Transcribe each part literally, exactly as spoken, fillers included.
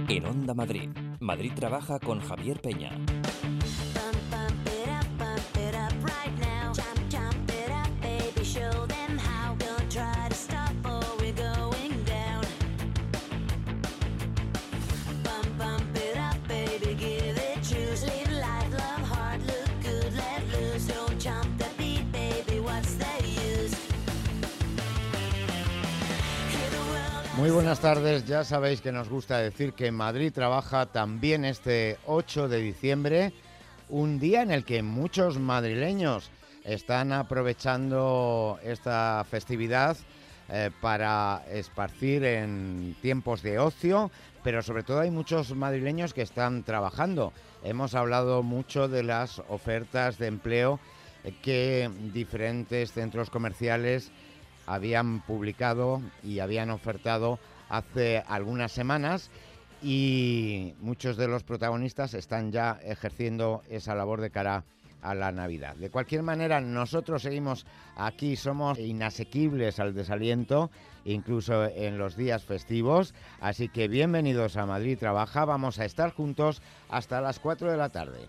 En Onda Madrid, Madrid trabaja con Javier Peña. Muy buenas tardes, ya sabéis que nos gusta decir que Madrid trabaja también este ocho de diciembre, un día en el que muchos madrileños están aprovechando esta festividad eh, para esparcir en tiempos de ocio, pero sobre todo hay muchos madrileños que están trabajando. Hemos hablado mucho de las ofertas de empleo eh, que diferentes centros comerciales habían publicado y habían ofertado hace algunas semanas, y muchos de los protagonistas están ya ejerciendo esa labor de cara a la Navidad. De cualquier manera, nosotros seguimos aquí, somos inasequibles al desaliento, incluso en los días festivos, así que bienvenidos a Madrid Trabaja. Vamos a estar juntos hasta las cuatro de la tarde.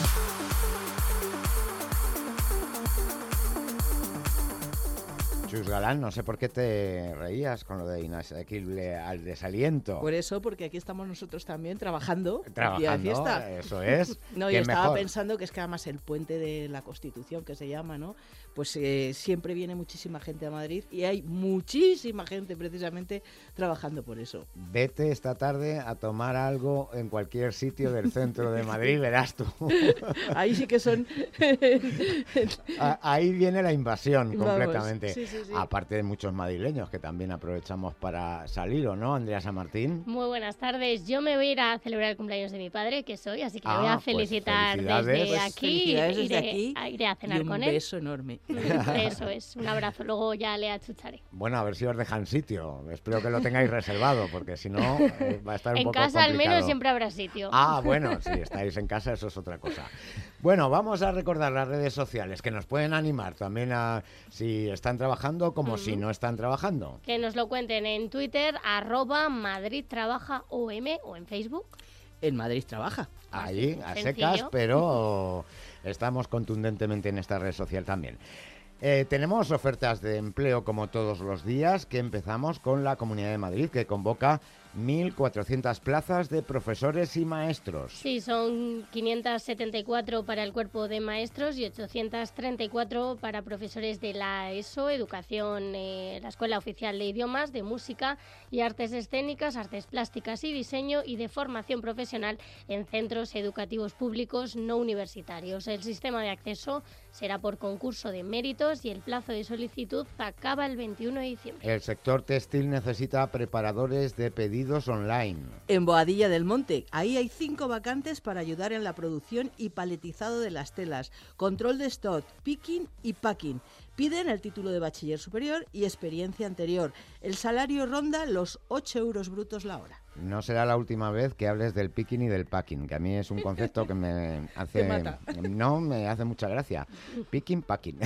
Chus Galán, no sé por qué te reías con lo de inasequible al desaliento. Por eso, porque aquí estamos nosotros también trabajando, Trabajando, día de fiesta. Eso es. No, yo estaba mejor? pensando que es que además el puente de la Constitución, que se llama, ¿no? Pues eh, siempre viene muchísima gente a Madrid y hay muchísima gente precisamente trabajando por eso. Vete esta tarde a tomar algo en cualquier sitio del centro de Madrid, verás tú. Ahí sí que son... Ahí viene la invasión completamente. Vamos, sí, sí, sí. Aparte de muchos madrileños que también aprovechamos para salir, ¿o no, Andrea San Martín? Muy buenas tardes. Yo me voy a ir a celebrar el cumpleaños de mi padre, que soy, así que ah, le voy a felicitar pues desde pues aquí. Felicidades desde iré, aquí. Iré a cenar y un con él. Un beso enorme. Eso es, un abrazo. Luego ya le achucharé. Bueno, a ver si os dejan sitio. Espero que lo tengáis reservado, porque si no eh, va a estar un en poco casa complicado. al menos siempre habrá sitio. Ah, bueno, si estáis en casa eso es otra cosa. Bueno, vamos a recordar las redes sociales que nos pueden animar también a si están trabajando como uh-huh. si no están trabajando. Que nos lo cuenten en Twitter, arroba Madrid Trabaja O M, o en Facebook. En Madrid Trabaja. Ahí, a secas, pero estamos contundentemente en esta red social también. Eh, tenemos ofertas de empleo como todos los días, que empezamos con la Comunidad de Madrid, que convoca mil cuatrocientas plazas de profesores y maestros. Sí, son quinientas setenta y cuatro para el cuerpo de maestros y ochocientas treinta y cuatro para profesores de la ESO, Educación, eh, la Escuela Oficial de Idiomas, de Música y Artes Escénicas, Artes Plásticas y Diseño, y de formación profesional en centros educativos públicos no universitarios. El sistema de acceso será por concurso de méritos y el plazo de solicitud acaba el veintiuno de diciembre. El sector textil necesita preparadores de pedidos online. En Boadilla del Monte, ahí hay cinco vacantes para ayudar en la producción y paletizado de las telas, control de stock, picking y packing. Piden el título de bachiller superior y experiencia anterior. El salario ronda los ocho euros brutos la hora. No será la última vez que hables del picking y del packing, que a mí es un concepto que me hace... Te mata. No, me hace mucha gracia. Picking, packing.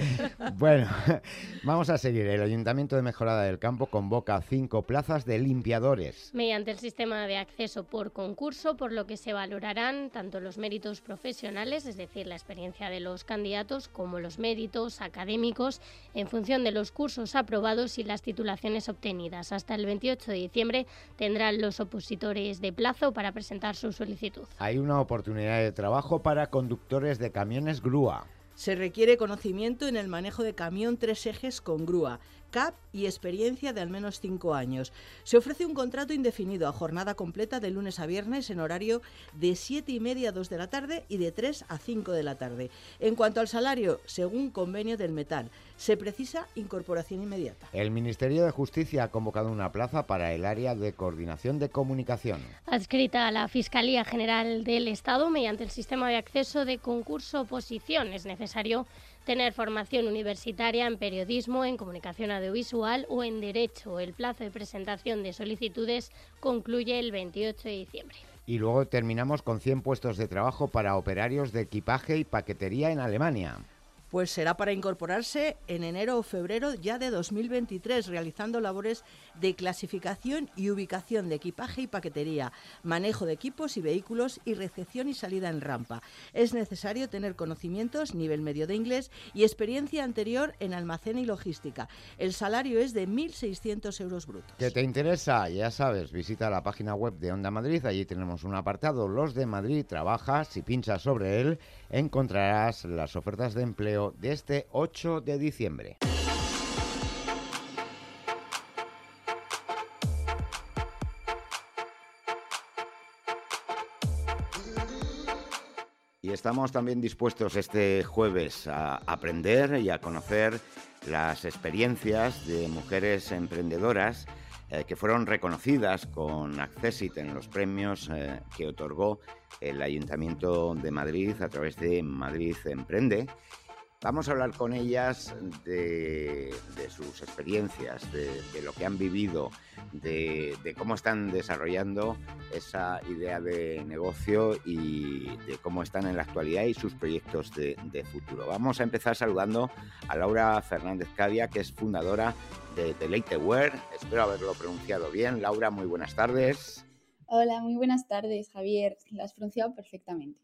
Bueno, vamos a seguir. El Ayuntamiento de Mejorada del Campo convoca cinco plazas de limpiadores. Mediante el sistema de acceso por concurso, por lo que se valorarán tanto los méritos profesionales, es decir, la experiencia de los candidatos, como los méritos académicos, en función de los cursos aprobados y las titulaciones obtenidas. Hasta el veintiocho de diciembre tendrán los opositores de plazo para presentar su solicitud. Hay una oportunidad de trabajo para conductores de camiones grúa. Se requiere conocimiento en el manejo de camión tres ejes con grúa, C A P y experiencia de al menos cinco años. Se ofrece un contrato indefinido a jornada completa de lunes a viernes en horario de siete y media a dos de la tarde y de tres a cinco de la tarde. En cuanto al salario, según convenio del metal, se precisa incorporación inmediata. El Ministerio de Justicia ha convocado una plaza para el área de coordinación de comunicación. Adscrita a la Fiscalía General del Estado mediante el sistema de acceso de concurso-oposición, es necesario tener formación universitaria en periodismo, en comunicación audiovisual o en derecho. El plazo de presentación de solicitudes concluye el veintiocho de diciembre. Y luego terminamos con cien puestos de trabajo para operarios de equipaje y paquetería en Alemania. pues será para incorporarse en enero o febrero ya de dos mil veintitrés, realizando labores de clasificación y ubicación de equipaje y paquetería, manejo de equipos y vehículos y recepción y salida en rampa. Es necesario tener conocimientos, nivel medio de inglés y experiencia anterior en almacén y logística. El salario es de mil seiscientos euros brutos. ¿Qué te interesa? Ya sabes, visita la página web de Onda Madrid, allí tenemos un apartado, Los de Madrid Trabaja. Si pinchas sobre él, encontrarás las ofertas de empleo de este ocho de diciembre. Y estamos también dispuestos este jueves a aprender y a conocer las experiencias de mujeres emprendedoras eh, que fueron reconocidas con Accessit en los premios eh, que otorgó el Ayuntamiento de Madrid a través de Madrid Emprende. Vamos a hablar con ellas de, de sus experiencias, de, de lo que han vivido, de, de cómo están desarrollando esa idea de negocio y de cómo están en la actualidad y sus proyectos de, de futuro. Vamos a empezar saludando a Laura Fernández Cavia, que es fundadora de Delateware. Espero haberlo pronunciado bien. Laura, muy buenas tardes. Hola, muy buenas tardes, Javier. Lo has pronunciado perfectamente.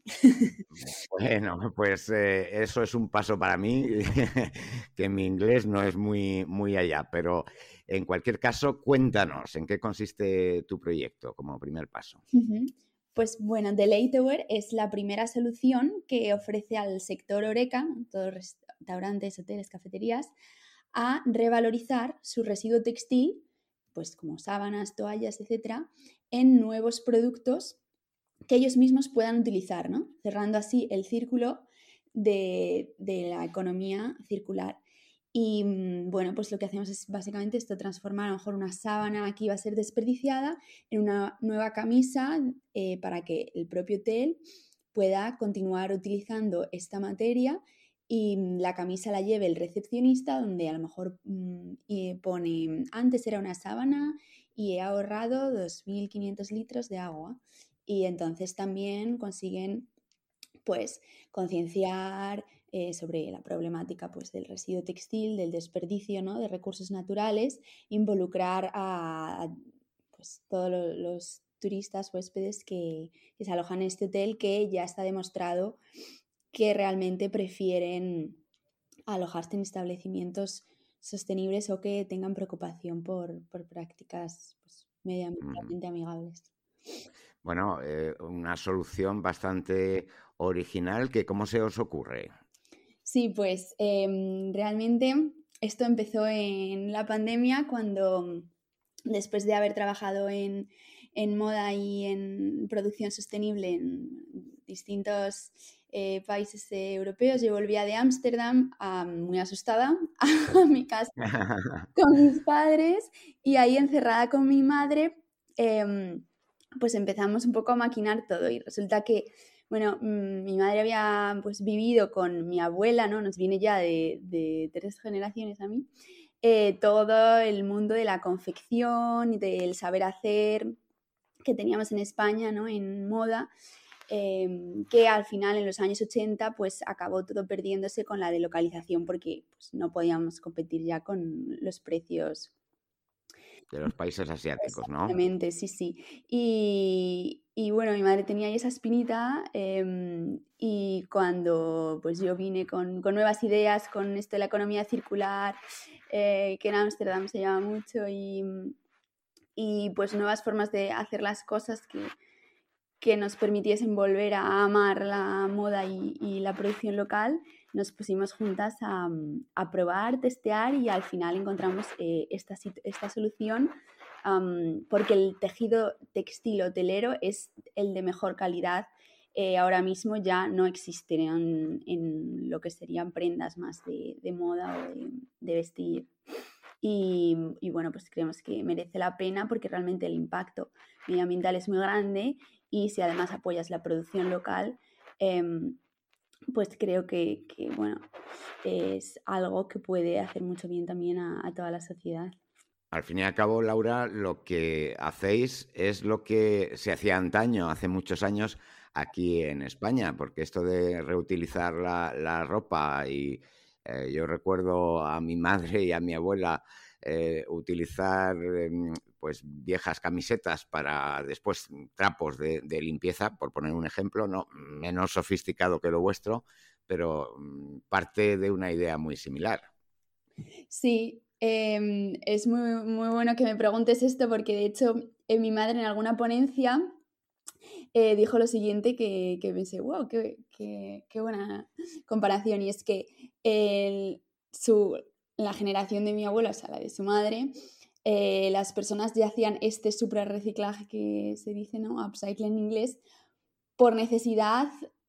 Bueno, pues eh, eso es un paso para mí, que mi inglés no es muy, muy allá, pero en cualquier caso, cuéntanos en qué consiste tu proyecto como primer paso. Uh-huh. Pues bueno, Delateware es la primera solución que ofrece al sector Horeca, todos restaurantes, hoteles, cafeterías, a revalorizar su residuo textil, pues como sábanas, toallas, etcétera, en nuevos productos que ellos mismos puedan utilizar, ¿no? Cerrando así el círculo de, de la economía circular. Y bueno, pues lo que hacemos es básicamente esto, transformar a lo mejor una sábana que iba a ser desperdiciada en una nueva camisa eh, para que el propio hotel pueda continuar utilizando esta materia y la camisa la lleve el recepcionista, donde a lo mejor mmm, pone, antes era una sábana y he ahorrado dos mil quinientos litros de agua. Y entonces también consiguen pues concienciar eh, sobre la problemática pues, del residuo textil, del desperdicio, ¿no? De recursos naturales, involucrar a, a pues, todos los, los turistas, huéspedes que, que se alojan en este hotel, que ya está demostrado que realmente prefieren alojarse en establecimientos sostenibles o que tengan preocupación por, por prácticas pues, medioambientalmente mm. amigables. Bueno, eh, una solución bastante original, que ¿cómo se os ocurre? Sí, pues eh, realmente esto empezó en la pandemia, cuando después de haber trabajado en, en moda y en producción sostenible en distintos eh, países eh, europeos, yo volvía de Ámsterdam uh, muy asustada a mi casa con mis padres, y ahí encerrada con mi madre eh, pues empezamos un poco a maquinar todo, y resulta que bueno, mmm, mi madre había pues vivido con mi abuela, ¿no? Nos viene ya de, de tres generaciones a mí, eh, todo el mundo de la confección y del saber hacer que teníamos en España, ¿no? En moda, eh, que al final en los años ochenta pues acabó todo perdiéndose con la delocalización, porque pues, no podíamos competir ya con los precios de los países asiáticos, ¿no? Exactamente, sí, sí. Y, y bueno, mi madre tenía ahí esa espinita eh, y cuando pues yo vine con, con nuevas ideas, con esto de la economía circular, eh, que en Ámsterdam se llama mucho, y, y pues nuevas formas de hacer las cosas que, que nos permitiesen volver a amar la moda y, y la producción local, nos pusimos juntas a, a probar, testear, y al final encontramos eh, esta, esta solución um, porque el tejido textil hotelero es el de mejor calidad. Eh, ahora mismo ya no existen en, en lo que serían prendas más de, de moda o de, de vestir. Y, y bueno, pues creemos que merece la pena porque realmente el impacto medioambiental es muy grande, y si además apoyas la producción local, eh, pues creo que, que bueno, es algo que puede hacer mucho bien también a, a toda la sociedad. Al fin y al cabo, Laura, lo que hacéis es lo que se hacía antaño, hace muchos años, aquí en España, porque esto de reutilizar la, la ropa y, Eh, yo recuerdo a mi madre y a mi abuela eh, utilizar eh, pues viejas camisetas para después trapos de, de limpieza, por poner un ejemplo, no menos sofisticado que lo vuestro, pero mm, parte de una idea muy similar. Sí, eh, es muy, muy bueno que me preguntes esto porque de hecho eh, mi madre en alguna ponencia eh, dijo lo siguiente que, que pensé, wow, qué, qué, qué buena comparación. Y es que el, su, la generación de mi abuela, o sea, la de su madre, eh, las personas ya hacían este suprarreciclaje que se dice, ¿no? Upcycling en inglés, por necesidad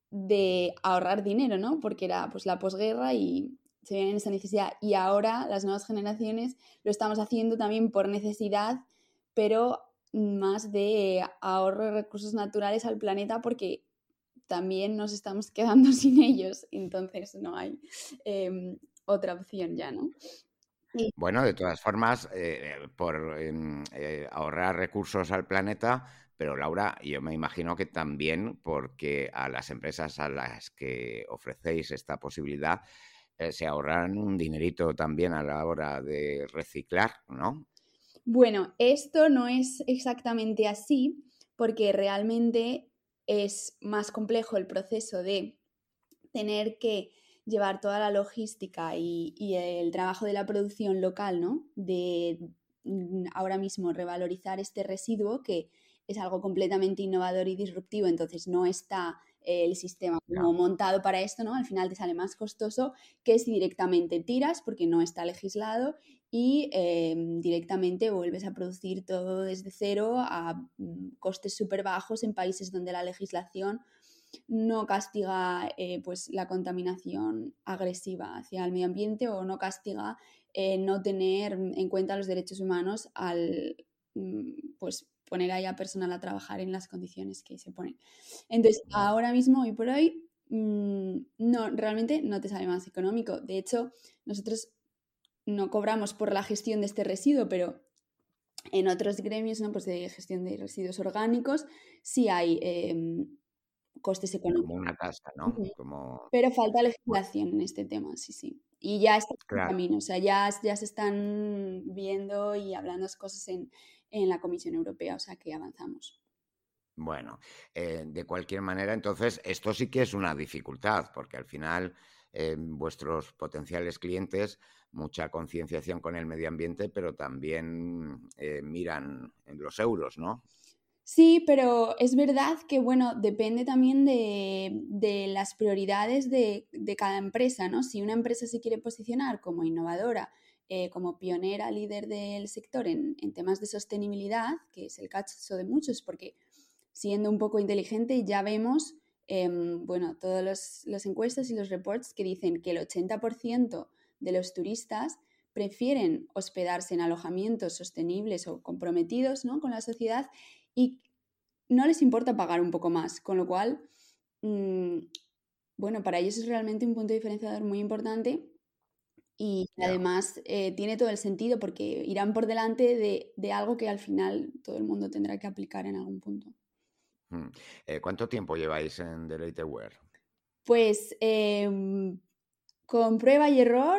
de ahorrar dinero, ¿no? Porque era pues la posguerra y se veía en esa necesidad. Y ahora las nuevas generaciones lo estamos haciendo también por necesidad, pero más de ahorro de recursos naturales al planeta porque también nos estamos quedando sin ellos. Entonces no hay eh, otra opción ya, ¿no? Y... Bueno, de todas formas, eh, por eh, eh, ahorrar recursos al planeta, pero Laura, yo me imagino que también porque a las empresas a las que ofrecéis esta posibilidad eh, se ahorran un dinerito también a la hora de reciclar, ¿no? Bueno, esto no es exactamente así porque realmente es más complejo el proceso de tener que llevar toda la logística y, y el trabajo de la producción local, ¿no? De mm, ahora mismo revalorizar este residuo que es algo completamente innovador y disruptivo, entonces no está eh, el sistema como Ya. montado para esto, ¿no? Al final te sale más costoso que si directamente tiras porque no está legislado y eh, directamente vuelves a producir todo desde cero a mm, costes súper bajos en países donde la legislación no castiga eh, pues, la contaminación agresiva hacia el medio ambiente o no castiga eh, no tener en cuenta los derechos humanos al mm, pues, poner ahí a personal a trabajar en las condiciones que se ponen. Entonces, ahora mismo, hoy por hoy, mmm, no, realmente no te sale más económico. De hecho, nosotros no cobramos por la gestión de este residuo, pero en otros gremios, ¿no? Pues de gestión de residuos orgánicos sí hay eh, costes económicos. Como una tasa, ¿no? Ujú. Como, Pero falta bueno, legislación en este tema, sí, sí. Y ya está en claro. camino, o sea, ya, ya se están viendo y hablando las cosas en, en la Comisión Europea, o sea que avanzamos. Bueno, eh, de cualquier manera, entonces, esto sí que es una dificultad, porque al final eh, vuestros potenciales clientes, mucha concienciación con el medio ambiente, pero también eh, miran en los euros, ¿no? Sí, pero es verdad que, bueno, depende también de, de las prioridades de, de cada empresa, ¿no? Si una empresa se quiere posicionar como innovadora, eh, como pionera, líder del sector en, en temas de sostenibilidad, que es el caso de muchos, porque siendo un poco inteligente ya vemos, eh, bueno, todas las encuestas y los reports que dicen que el ochenta por ciento de los turistas prefieren hospedarse en alojamientos sostenibles o comprometidos, ¿no?, con la sociedad y no les importa pagar un poco más, con lo cual, mmm, bueno, para ellos es realmente un punto diferenciador muy importante y Ya. además eh, tiene todo el sentido porque irán por delante de, de algo que al final todo el mundo tendrá que aplicar en algún punto. Mm. Eh, ¿cuánto tiempo lleváis en Delateware? Pues eh, con prueba y error,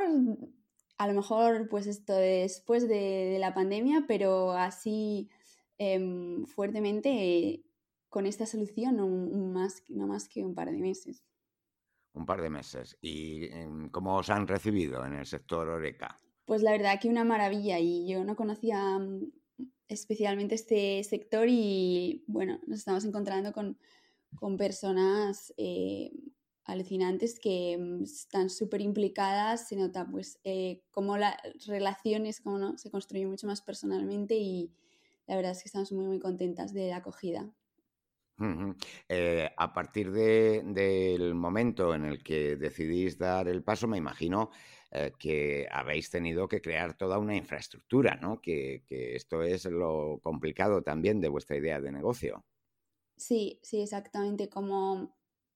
a lo mejor pues esto después de, de la pandemia, pero así eh, fuertemente eh, con esta solución, un, un más, no más que un par de meses. Un par de meses. ¿Y em, cómo os han recibido en el sector Oreca? Pues la verdad que una maravilla y yo no conocía mm, especialmente este sector y bueno, nos estamos encontrando con, con personas eh, alucinantes que mm, están súper implicadas, se nota pues eh, cómo las relaciones cómo no, se construyen mucho más personalmente y la verdad es que estamos muy muy contentas de la acogida. Ujú. Eh, a partir de- del momento en el que decidís dar el paso, me imagino eh, que habéis tenido que crear toda una infraestructura, ¿no? Que, que esto es lo complicado también de vuestra idea de negocio. Sí, sí, exactamente, como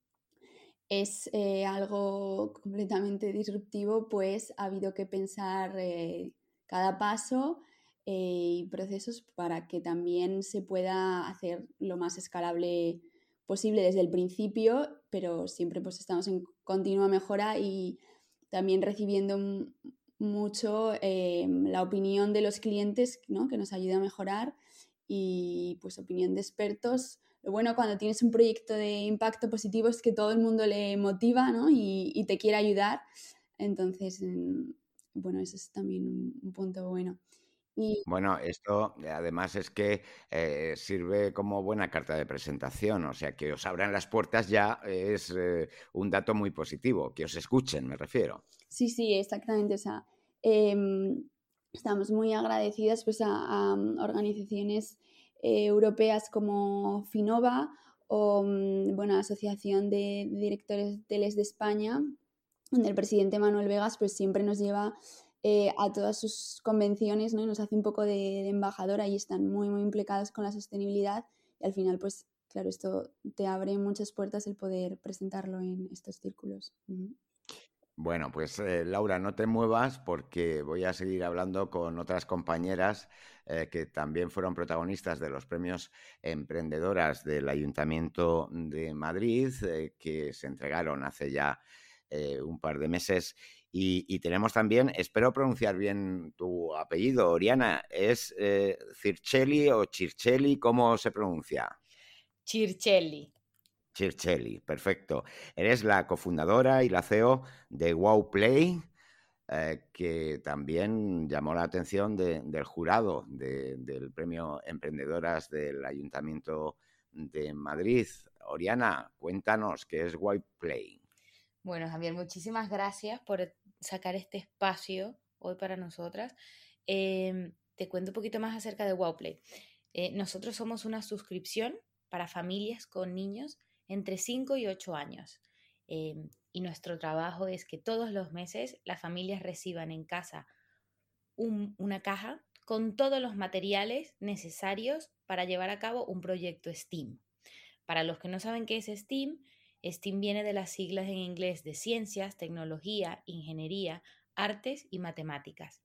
es eh, algo completamente disruptivo, pues ha habido que pensar eh, cada paso eh, y procesos para que también se pueda hacer lo más escalable posible desde el principio, pero siempre pues estamos en continua mejora y, también recibiendo m- mucho eh, la opinión de los clientes, ¿no? Que nos ayuda a mejorar y pues opinión de expertos. Lo bueno cuando tienes un proyecto de impacto positivo es que todo el mundo le motiva, ¿no? y, y te quiere ayudar. Entonces, mm, bueno, eso es también un, un punto bueno. Y Bueno, esto eh, además es que eh, sirve como buena carta de presentación, o sea, que os abran las puertas ya es eh, un dato muy positivo, que os escuchen, me refiero. sí, sí, exactamente. O sea, em, estamos muy agradecidas pues, a, a, um, organizaciones eh, europeas como Finova o mm, bueno, la Asociación de Directores de Hoteles de España, donde el presidente Manuel Vegas pues, siempre nos lleva eh, a todas sus convenciones, ¿no? Y nos hace un poco de, de embajadora y están muy, muy implicados con la sostenibilidad. Y al final, pues, claro, esto te abre muchas puertas el poder presentarlo en estos círculos. Ujú. Bueno, pues eh, Laura, no te muevas porque voy a seguir hablando con otras compañeras eh, que también fueron protagonistas de los premios emprendedoras del Ayuntamiento de Madrid, eh, que se entregaron hace ya eh, un par de meses. Y, y tenemos también, espero pronunciar bien tu apellido, Oriana, ¿es eh, Circelli o Circelli? ¿Cómo se pronuncia? Circelli. Circelli, perfecto. Eres la cofundadora y la C E O de Wow Play, eh, que también llamó la atención de- del jurado de- del Premio Emprendedoras del Ayuntamiento de Madrid. Oriana, cuéntanos qué es Wow Play. Bueno, Javier, muchísimas gracias por sacar este espacio hoy para nosotras. Eh, te cuento un poquito más acerca de WowPlay. Eh, nosotros somos una suscripción para familias con niños entre cinco y ocho años. Eh, y nuestro trabajo es que todos los meses las familias reciban en casa un- una caja con todos los materiales necesarios para llevar a cabo un proyecto STEAM. Para los que no saben qué es STEAM, STEAM viene de las siglas en inglés de ciencias, tecnología, ingeniería, artes y matemáticas.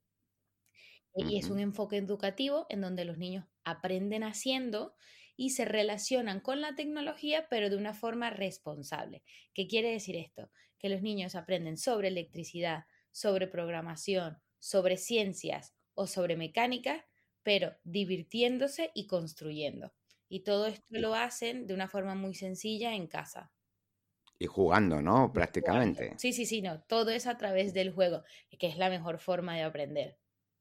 Y es un Ujú. enfoque educativo en donde los niños aprenden haciendo y se relacionan con la tecnología, pero de una forma responsable. ¿Qué quiere decir esto? Que los niños aprenden sobre electricidad, sobre programación, sobre ciencias o sobre mecánica, pero divirtiéndose y construyendo. Y todo esto Y, lo hacen de una forma muy sencilla en casa. y jugando, ¿no? Jugando. Prácticamente. Sí, sí, sí, no, todo es a través del juego, que es la mejor forma de aprender.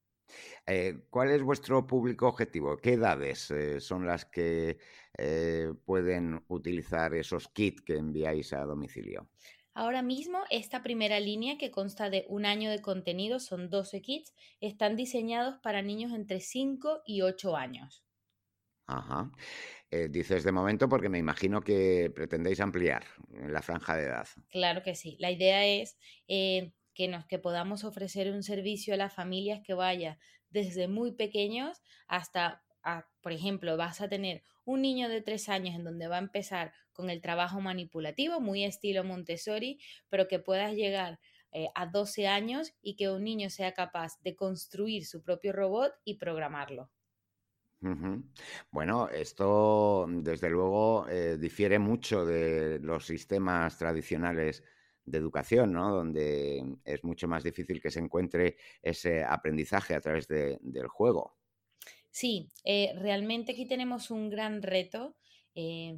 Eh, ¿cuál es vuestro público objetivo? ¿Qué edades eh, son las que eh, pueden utilizar esos kits que enviáis a domicilio? Ahora mismo, esta primera línea, que consta de un año de contenido, son doce kits, están diseñados para niños entre cinco y ocho años. Ajá. Eh, dices de momento porque me imagino que pretendéis ampliar en la franja de edad. Claro que sí. La idea es eh, que, nos, que podamos ofrecer un servicio a las familias que vaya desde muy pequeños hasta, a- por ejemplo, vas a tener un niño de tres años en donde va a empezar con el trabajo manipulativo, muy estilo Montessori, pero que puedas llegar eh, a doce años y que un niño sea capaz de construir su propio robot y programarlo. Ujú. Bueno, esto desde luego eh, difiere mucho de los sistemas tradicionales de educación, ¿no? Donde es mucho más difícil que se encuentre ese aprendizaje a través de- del juego. Sí, eh, realmente aquí tenemos un gran reto. eh,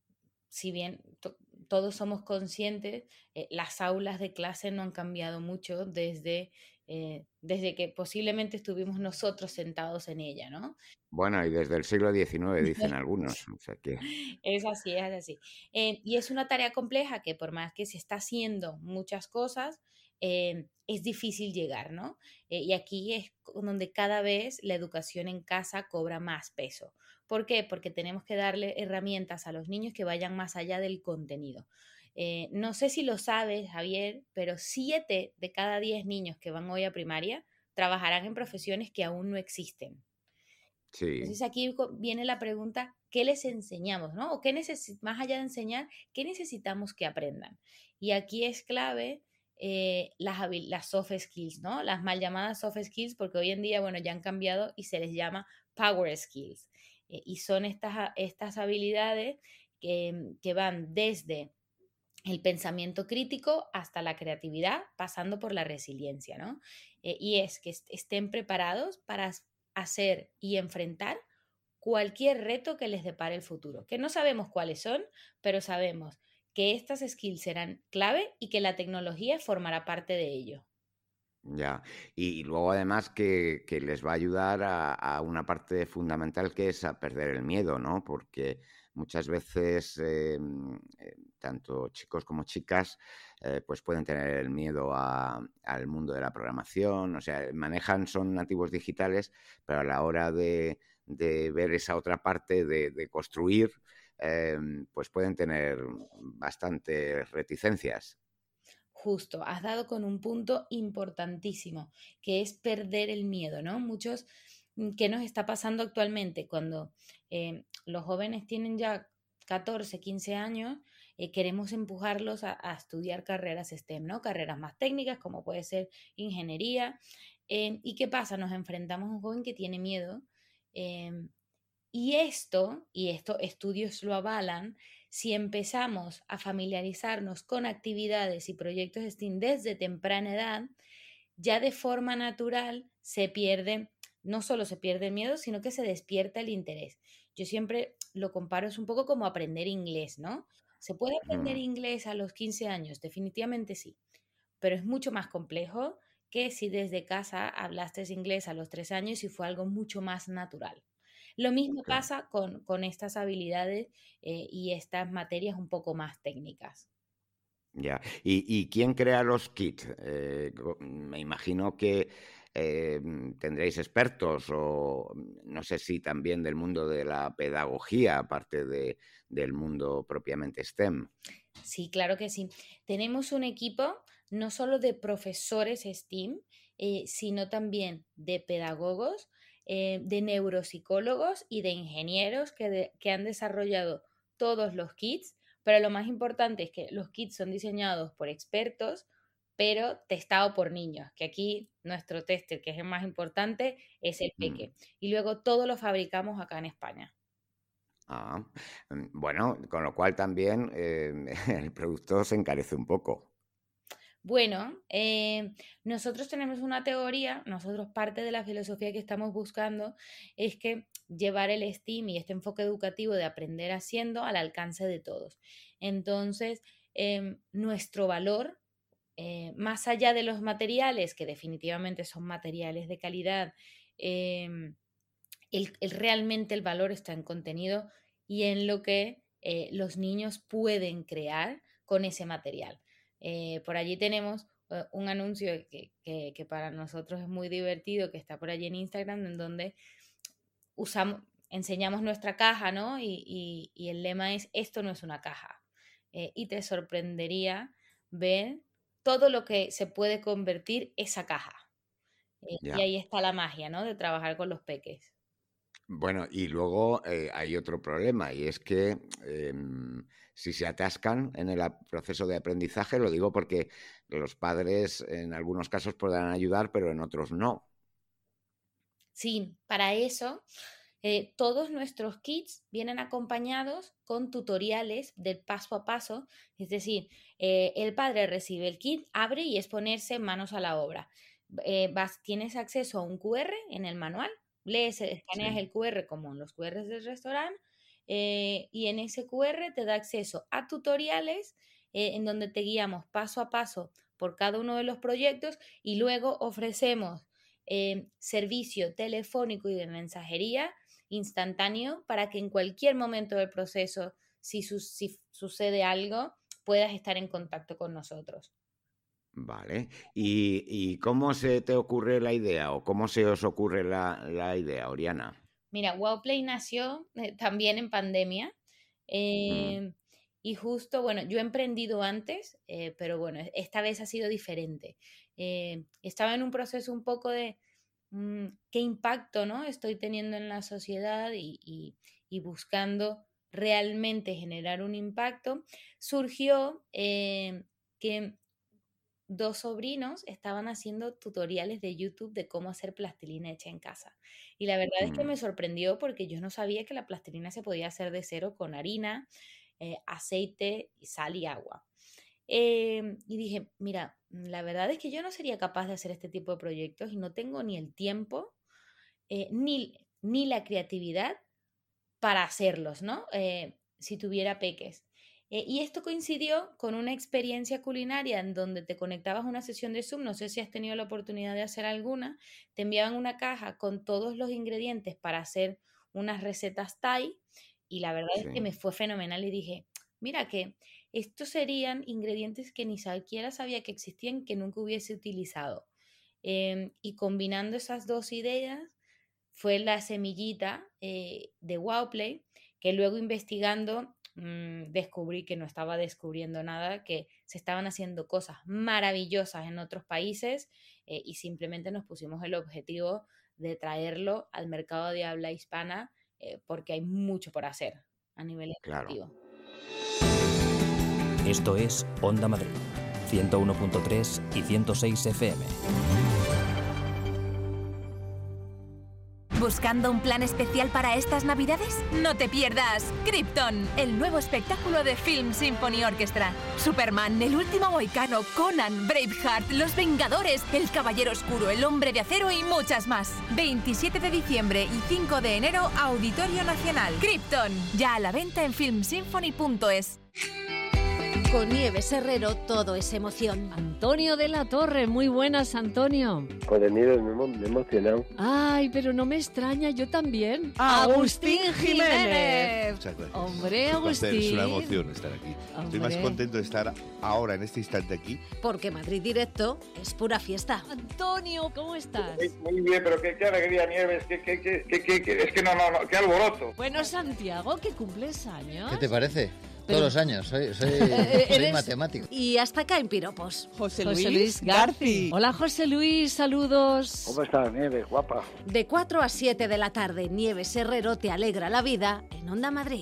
si bien to- todos somos conscientes, eh, las aulas de clase no han cambiado mucho desde, eh, desde que posiblemente estuvimos nosotros sentados en ella, ¿no? Bueno, y desde el siglo diecinueve dicen algunos, o sea que Es así, es así. Eh, y es una tarea compleja que por más que se está haciendo muchas cosas, eh, es difícil llegar, ¿no? Eh, y aquí es co- donde cada vez la educación en casa cobra más peso. ¿Por qué? Porque tenemos que darle herramientas a los niños que vayan más allá del contenido. Eh, no sé si lo sabes, Javier, pero siete de cada diez niños que van hoy a primaria trabajarán en profesiones que aún no existen. sí. Entonces aquí co- viene la pregunta, ¿qué les enseñamos, no? O qué necesi- más allá de enseñar, ¿qué necesitamos que aprendan? Y aquí es clave eh, las, habil- las soft skills, ¿no? Las mal llamadas soft skills, porque hoy en día, bueno, ya han cambiado y se les llama power skills. Eh, y son estas, ha- estas habilidades que, que van desde el pensamiento crítico hasta la creatividad, pasando por la resiliencia, ¿no? Eh, y es que est- estén preparados para s- hacer y enfrentar cualquier reto que les depare el futuro, que no sabemos cuáles son, pero sabemos que estas skills serán clave y que la tecnología formará parte de ello. Ya. Y luego además que, que les va a ayudar a, a una parte fundamental que es a perder el miedo, ¿no? Porque muchas veces eh, mm, eh, tanto chicos como chicas eh, pues pueden tener el miedo a- al mundo de la programación, o sea, manejan, son nativos digitales, pero a la hora de, de ver esa otra parte de, de construir, eh, pues pueden tener bastantes reticencias. Justo, has dado con un punto importantísimo, que es perder el miedo, ¿no? Muchos, mm, ¿qué nos está pasando actualmente? Cuando eh, los jóvenes tienen ya catorce, quince años, eh, queremos empujarlos a, a estudiar carreras STEM, ¿no? Carreras más técnicas, como puede ser ingeniería. Eh, ¿y qué pasa? Nos enfrentamos a un joven que tiene miedo. em, y esto, y esto estudios lo avalan, si empezamos a familiarizarnos con actividades y proyectos STEAM desde temprana edad, ya de forma natural se pierde, no solo se pierde el miedo, sino que se despierta el interés. Yo siempre lo comparo, es un poco como aprender inglés, ¿no? ¿Se puede aprender Mm. inglés a los quince años? Definitivamente sí, pero es mucho más complejo que si desde casa hablaste inglés a los tres años y fue algo mucho más natural. Lo mismo Claro. pasa con, con estas habilidades eh, y estas materias un poco más técnicas. Ya. ¿Y, y quién crea los kits? Eh, co- me imagino que eh, tendréis expertos o no sé si también del mundo de la pedagogía, aparte de, del mundo propiamente STEM. Sí, claro que sí. Tenemos un equipo no solo de profesores STEAM, eh, sino también de pedagogos, eh, de neuropsicólogos y de ingenieros que, de- que han desarrollado todos los kits, pero lo más importante es que los kits son diseñados por expertos, pero testados por niños, que aquí nuestro tester, que es el más importante, es el Mm. Peque. Y luego todo lo fabricamos acá en España. Ah, mm, bueno, con lo cual también eh, el producto se encarece un poco. Bueno, eh, nosotros tenemos una teoría, nosotros parte de la filosofía que estamos buscando es que llevar el STEAM y este enfoque educativo de aprender haciendo al alcance de todos. Entonces, em, nuestro valor, eh, más allá de los materiales, que definitivamente son materiales de calidad, em, el, el- realmente el valor está en contenido y en lo que eh, los niños pueden crear con ese material. Eh, por allí tenemos eh, un anuncio que, que- que para nosotros es muy divertido, que está por allí en Instagram, en donde usamos, enseñamos nuestra caja, ¿no? Y, y- y el lema es, esto no es una caja. Eh, y te sorprendería ver todo lo que se puede convertir esa caja. Eh, y Ya. ahí está la magia, ¿no? De trabajar con los peques. Bueno, y luego eh, hay otro problema y es que em, si se atascan en el ap- proceso de aprendizaje, lo digo porque los padres en algunos casos podrán ayudar, pero en otros no. Sí, para eso eh, todos nuestros kits vienen acompañados con tutoriales del paso a paso, es decir, eh, el padre recibe el kit, abre y es ponerse manos a la obra. Eh, vas, tienes acceso a un Q R en el manual, lees, escaneas Sí. el Q R como en los Q Rs del restaurante eh, y en ese Q R te da acceso a tutoriales eh, en donde te guiamos paso a paso por cada uno de los proyectos y luego ofrecemos eh, servicio telefónico y de mensajería instantáneo para que en cualquier momento del proceso, si, su- si sucede algo, puedas estar en contacto con nosotros. Vale. ¿Y, y cómo se te ocurre la idea o cómo se os ocurre la, la idea, Oriana? Mira, Wowplay nació eh, también en pandemia. Mm. eh, y justo, bueno, yo he emprendido antes, eh, pero bueno, esta vez ha sido diferente. Eh, estaba en un proceso un poco de mm, qué impacto, ¿no? Estoy teniendo en la sociedad y, y- y buscando realmente generar un impacto. Surgió eh, que dos sobrinos estaban haciendo tutoriales de YouTube de cómo hacer plastilina hecha en casa. Y la verdad es que Mm. me sorprendió porque yo no sabía que la plastilina se podía hacer de cero con harina eh, aceite, sal y agua. Eh, y dije, mira, la verdad es que yo no sería capaz de hacer este tipo de proyectos y no tengo ni el tiempo eh, ni, ni la creatividad para hacerlos, ¿no? Eh, si tuviera peques. Eh, y esto coincidió con una experiencia culinaria en donde te conectabas a una sesión de Zoom, no sé si has tenido la oportunidad de hacer alguna, te enviaban una caja con todos los ingredientes para hacer unas recetas Thai y la verdad Sí. es que me fue fenomenal y dije, mira que estos serían ingredientes que ni siquiera sabía que existían, que nunca hubiese utilizado. Eh, y combinando esas dos ideas fue la semillita eh, de Wowplay, que luego investigando mmm, descubrí que no estaba descubriendo nada, que se estaban haciendo cosas maravillosas en otros países eh, y simplemente nos pusimos el objetivo de traerlo al mercado de habla hispana eh, porque hay mucho por hacer a nivel Claro. educativo. Esto es Onda Madrid, ciento uno punto tres y ciento seis F M. ¿Buscando un plan especial para estas Navidades? No te pierdas Krypton, el nuevo espectáculo de Film Symphony Orchestra. Superman, el último mohicano, Conan, Braveheart, Los Vengadores, El Caballero Oscuro, El Hombre de Acero y muchas más. veintisiete de diciembre y cinco de enero, Auditorio Nacional. Krypton, ya a la venta en film symphony punto es. Con Nieves Herrero todo es emoción. Antonio de la Torre, muy buenas, Antonio. Con el Nieves me, me he emocionado. Ay, pero no me extraña, yo también. Agustín Jiménez. Muchas gracias. Hombre, Es un Agustín. placer, es una emoción estar aquí. Hombre. Estoy más contento de estar ahora, en este instante aquí. Porque Madrid Directo es pura fiesta. Antonio, ¿cómo estás? Muy bien, pero qué, qué alegría, Nieves, qué, qué, qué, qué, qué, qué- es que no, no, no, qué alboroto. Bueno, Santiago, que cumples años. ¿Qué te parece? Pero- Todos los años, soy, soy, Eh, soy eres- matemático. Y hasta acá en piropos. José José Luis, Luis Garci. Hola, José Luis, saludos. ¿Cómo estás, Nieves, guapa? De cuatro a siete de la tarde, Nieves Herrero te alegra la vida en Onda Madrid.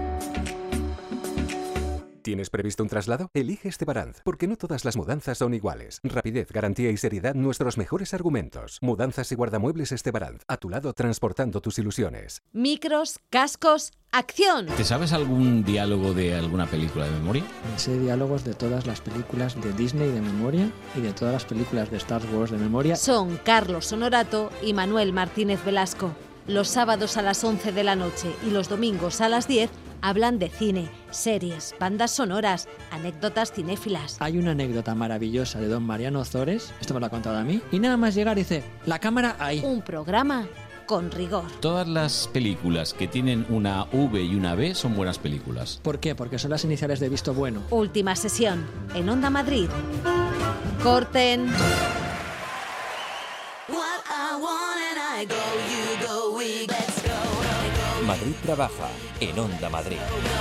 ¿Tienes previsto un traslado? Elige Estebaranz, porque no todas las mudanzas son iguales. Rapidez, garantía y seriedad, nuestros mejores argumentos. Mudanzas y guardamuebles Estebaranz, a tu lado transportando tus ilusiones. Micros, cascos, acción. ¿Te sabes algún diálogo de alguna película de memoria? Me sé diálogos de todas las películas de Disney de memoria y de todas las películas de Star Wars de memoria. Son Carlos Honorato y Manuel Martínez Velasco. Los sábados a las once de la noche y los domingos a las diez hablan de cine, series, bandas sonoras, anécdotas cinéfilas. Hay una anécdota maravillosa de don Mariano Ozores, esto me lo ha contado a mí, y nada más llegar dice, la cámara ahí. Un programa con rigor. Todas las películas que tienen una V y una B son buenas películas. ¿Por qué? Porque son las iniciales de visto bueno. Última sesión en Onda Madrid. Corten. Madrid trabaja en Onda Madrid.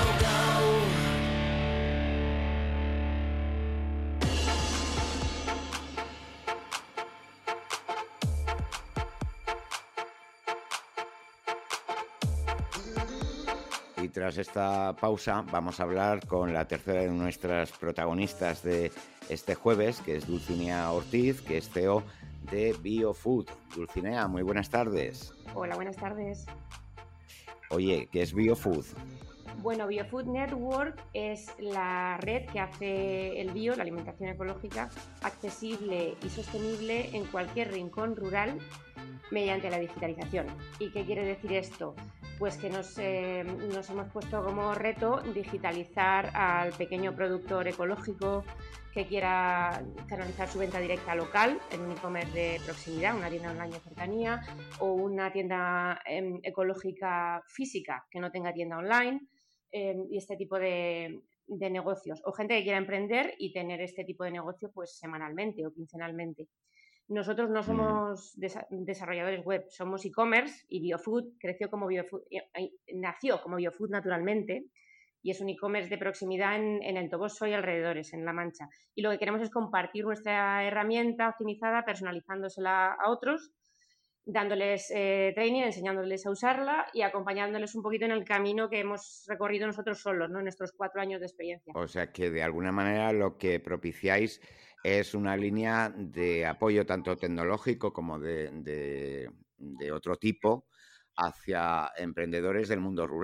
Y tras esta pausa vamos a hablar con la tercera de nuestras protagonistas de este jueves, que es Dulcinea Ortiz, que es C E O de BioFood. Dulcinea, muy buenas tardes. Hola, buenas tardes. Oye, ¿qué es BioFood? Bueno, BioFood Network es la red que hace el bio, la alimentación ecológica, accesible y sostenible en cualquier rincón rural mediante la digitalización. ¿Y qué quiere decir esto? Pues que nos, eh, nos hemos puesto como reto digitalizar al pequeño productor ecológico que quiera canalizar su venta directa local en un e-commerce de proximidad, una tienda online de cercanía o una tienda eh, ecológica física que no tenga tienda online eh, y este tipo de, de negocios. O gente que quiera emprender y tener este tipo de negocio pues semanalmente o quincenalmente. Nosotros no somos desa- desarrolladores web, somos e-commerce y BioFood creció como BioFood, nació como BioFood naturalmente y es un e-commerce de proximidad en, en el Toboso y alrededores, en La Mancha. Y lo que queremos es compartir nuestra herramienta optimizada, personalizándosela a otros, dándoles eh, training, enseñándoles a usarla y acompañándoles un poquito en el camino que hemos recorrido nosotros solos, ¿no? En nuestros cuatro años de experiencia. O sea que de alguna manera lo que propiciáis es una línea de apoyo tanto tecnológico como de, de, de otro tipo hacia emprendedores del mundo rural.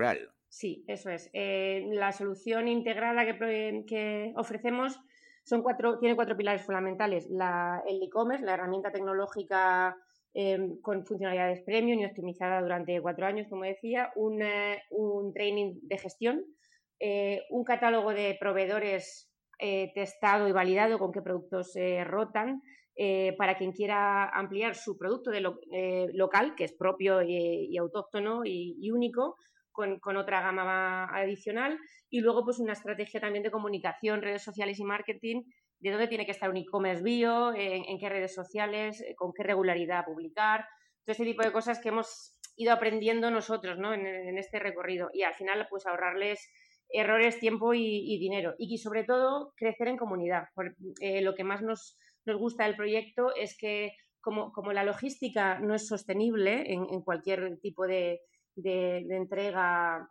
Sí, eso es. Eh, la solución integrada que, que ofrecemos son cuatro, tiene cuatro pilares fundamentales. La, el e-commerce, la herramienta tecnológica eh, con funcionalidades premium y optimizada durante cuatro años, como decía, un, eh, un training de gestión, eh, un catálogo de proveedores eh, testado y validado con qué productos eh, rotan, eh, para quien quiera ampliar su producto de lo, eh, local, que es propio y, y autóctono y, y único, Con, con otra gama adicional, y luego pues una estrategia también de comunicación, redes sociales y marketing, de dónde tiene que estar un e-commerce bio, en, en qué redes sociales, con qué regularidad publicar, todo este tipo de cosas que hemos ido aprendiendo nosotros, ¿no? en, en este recorrido, y al final pues ahorrarles errores, tiempo y, y dinero, y sobre todo crecer en comunidad. Por, eh, lo que más nos, nos gusta del proyecto es que como, como la logística no es sostenible en, en cualquier tipo de De, de entrega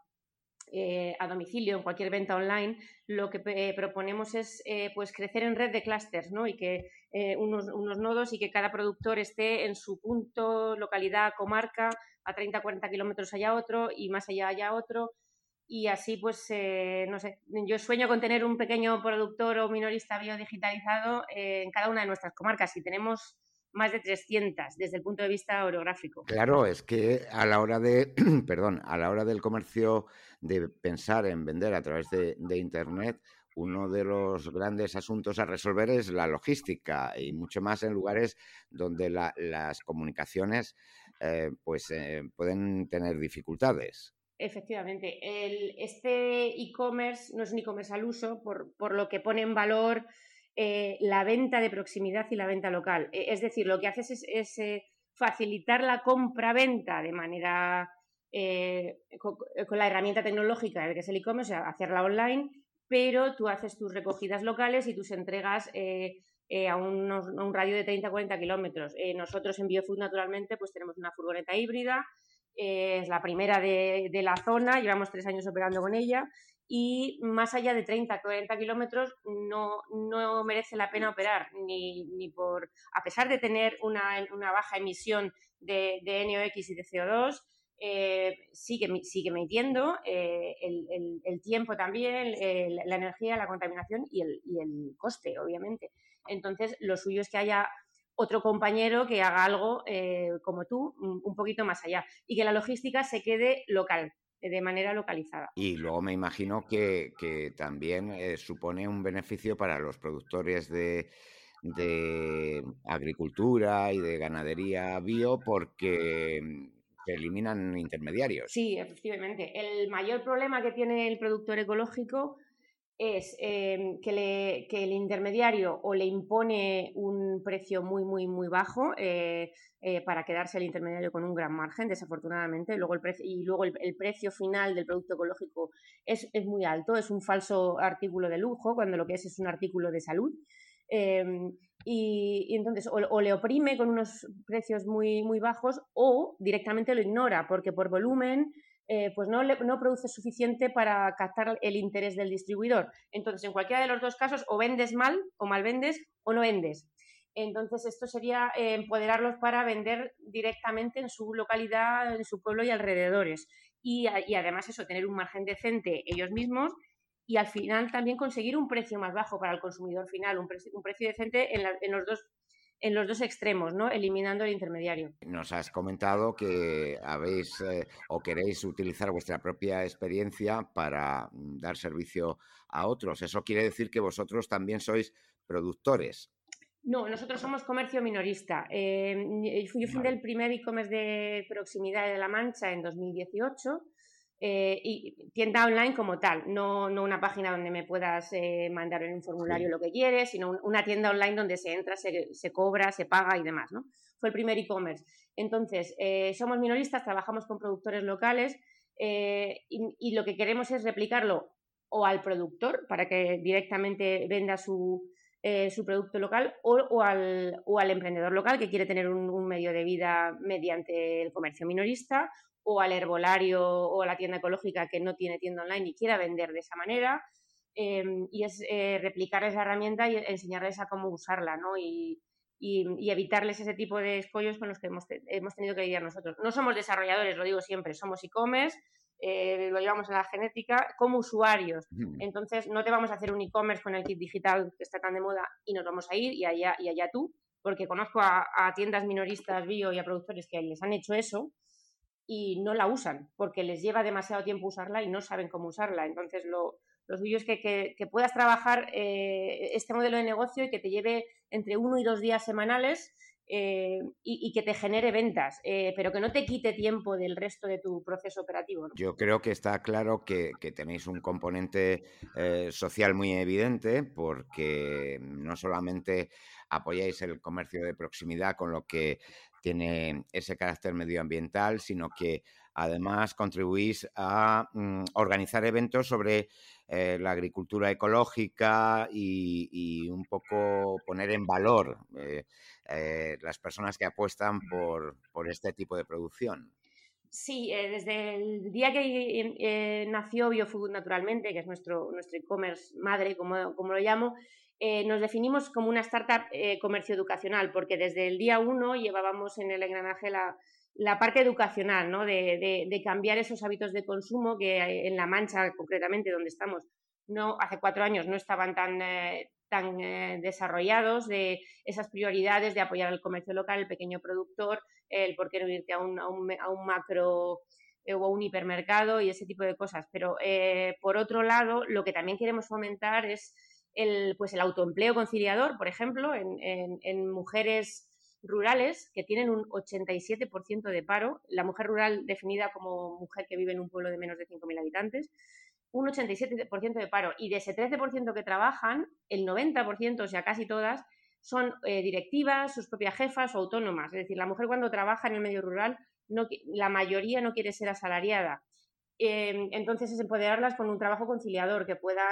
eh, a domicilio, en cualquier venta online, lo que eh, proponemos es eh, pues crecer en red de clústeres, ¿no? Y que eh, unos, unos nodos y que cada productor esté en su punto, localidad, comarca, a treinta a cuarenta kilómetros allá otro y más allá allá otro, y así pues, eh, no sé, yo sueño con tener un pequeño productor o minorista biodigitalizado eh, en cada una de nuestras comarcas, y tenemos más de trescientas desde el punto de vista orográfico. Claro, es que a la hora de, perdón, a la hora del comercio, de pensar en vender a través de, de Internet, uno de los grandes asuntos a resolver es la logística, y mucho más en lugares donde la, las comunicaciones eh, pues eh, pueden tener dificultades. Efectivamente, el, este e-commerce no es un e-commerce al uso, por, por lo que pone en valor Eh, la venta de proximidad y la venta local. Eh, es decir, lo que haces es, es eh, facilitar la compra-venta de manera eh, con, con la herramienta tecnológica que es el e-commerce, o sea, hacerla online, pero tú haces tus recogidas locales y tus entregas eh, eh, a, unos, a un radio de treinta a cuarenta kilómetros. Eh, nosotros en Biofood, naturalmente, pues tenemos una furgoneta híbrida, eh, es la primera de, de la zona, llevamos tres años operando con ella, y más allá de treinta a cuarenta kilómetros no, no merece la pena operar, ni, ni por, a pesar de tener una, una baja emisión de, de N O X y de C O dos, eh, sigue, sigue emitiendo eh, el, el, el tiempo también, el, la energía, la contaminación y el, y el coste, obviamente. Entonces, lo suyo es que haya otro compañero que haga algo eh, como tú, un poquito más allá, y que la logística se quede local, de manera localizada. Y luego me imagino que, que también eh, supone un beneficio para los productores de, de agricultura y de ganadería bio, porque se eliminan intermediarios. Sí, efectivamente. El mayor problema que tiene el productor ecológico es eh, que, le, que el intermediario o le impone un precio muy, muy, muy bajo eh, eh, para quedarse el intermediario con un gran margen, desafortunadamente. Luego el precio, y luego el, el precio final del producto ecológico es, es muy alto, es un falso artículo de lujo, cuando lo que es es un artículo de salud. Eh, y, y entonces o, o le oprime con unos precios muy, muy bajos, o directamente lo ignora, porque por volumen Eh, pues no, le, no produce suficiente para captar el interés del distribuidor. Entonces, en cualquiera de los dos casos, o vendes mal o mal vendes, o no vendes. Entonces, esto sería eh, empoderarlos para vender directamente en su localidad, en su pueblo y alrededores. Y, y además eso, tener un margen decente ellos mismos, y al final también conseguir un precio más bajo para el consumidor final, un precio, un precio decente en, la, en los dos en los dos extremos, ¿no? Eliminando el intermediario. Nos has comentado que habéis eh, o queréis utilizar vuestra propia experiencia para dar servicio a otros. ¿Eso quiere decir que vosotros también sois productores? No, nosotros somos comercio minorista. Eh, yo fundé el primer e-commerce de proximidad de La Mancha en dos mil dieciocho. Eh, y tienda online como tal, no, no una página donde me puedas eh, mandar en un formulario sí. lo que quieres, sino un, una tienda online donde se entra, se, se cobra, se paga y demás, ¿no? Fue el primer e-commerce. Entonces, eh, somos minoristas, trabajamos con productores locales eh, y, y lo que queremos es replicarlo o al productor para que directamente venda su, eh, su producto local o, o, al, o al emprendedor local que quiere tener un, un medio de vida mediante el comercio minorista, o al herbolario o a la tienda ecológica que no tiene tienda online y quiera vender de esa manera, eh, y es eh, replicar esa herramienta y enseñarles a cómo usarla, ¿no? Y, y, y evitarles ese tipo de escollos con los que hemos, te, hemos tenido que lidiar nosotros. No somos desarrolladores, lo digo siempre, somos e-commerce, eh, lo llevamos a la genética, como usuarios. Mm. Entonces no te vamos a hacer un e-commerce con el kit digital que está tan de moda y nos vamos a ir y allá, y allá tú, porque conozco a, a tiendas minoristas bio y a productores que les han hecho eso y no la usan, porque les lleva demasiado tiempo usarla y no saben cómo usarla. Entonces lo, lo suyo es que, que, que puedas trabajar eh, este modelo de negocio y que te lleve entre uno y dos días semanales, Eh, y, y que te genere ventas, eh, pero que no te quite tiempo del resto de tu proceso operativo, ¿no? Yo creo que está claro que, que tenéis un componente eh, social muy evidente, porque no solamente apoyáis el comercio de proximidad, con lo que tiene ese carácter medioambiental, sino que además contribuís a mm, organizar eventos sobre eh, la agricultura ecológica y, y un poco poner en valor eh, eh, las personas que apuestan por, por este tipo de producción. Sí, eh, desde el día que eh, nació Biofood Naturalmente, que es nuestro, nuestro e-commerce madre, como, como lo llamo, eh, nos definimos como una startup eh, comercio educacional, porque desde el día uno llevábamos en el engranaje la, la parte educacional, ¿no? de, de, de cambiar esos hábitos de consumo que en La Mancha, concretamente, donde estamos, no, hace cuatro años no estaban tan, eh, tan eh, desarrollados, de esas prioridades de apoyar el comercio local, el pequeño productor, el por qué no irte a un, a un, a un macro eh, o un hipermercado y ese tipo de cosas. Pero, eh, por otro lado, lo que también queremos fomentar es el, pues el autoempleo conciliador, por ejemplo, en, en, en mujeres rurales que tienen un ochenta y siete por ciento de paro. La mujer rural definida como mujer que vive en un pueblo de menos de cinco mil habitantes, un ochenta y siete por ciento de paro. Y de ese trece por ciento que trabajan, el noventa por ciento, o sea, casi todas, son eh, directivas, sus propias jefas o autónomas. Es decir, la mujer cuando trabaja en el medio rural, no, la mayoría no quiere ser asalariada. Eh, entonces es empoderarlas con un trabajo conciliador, que pueda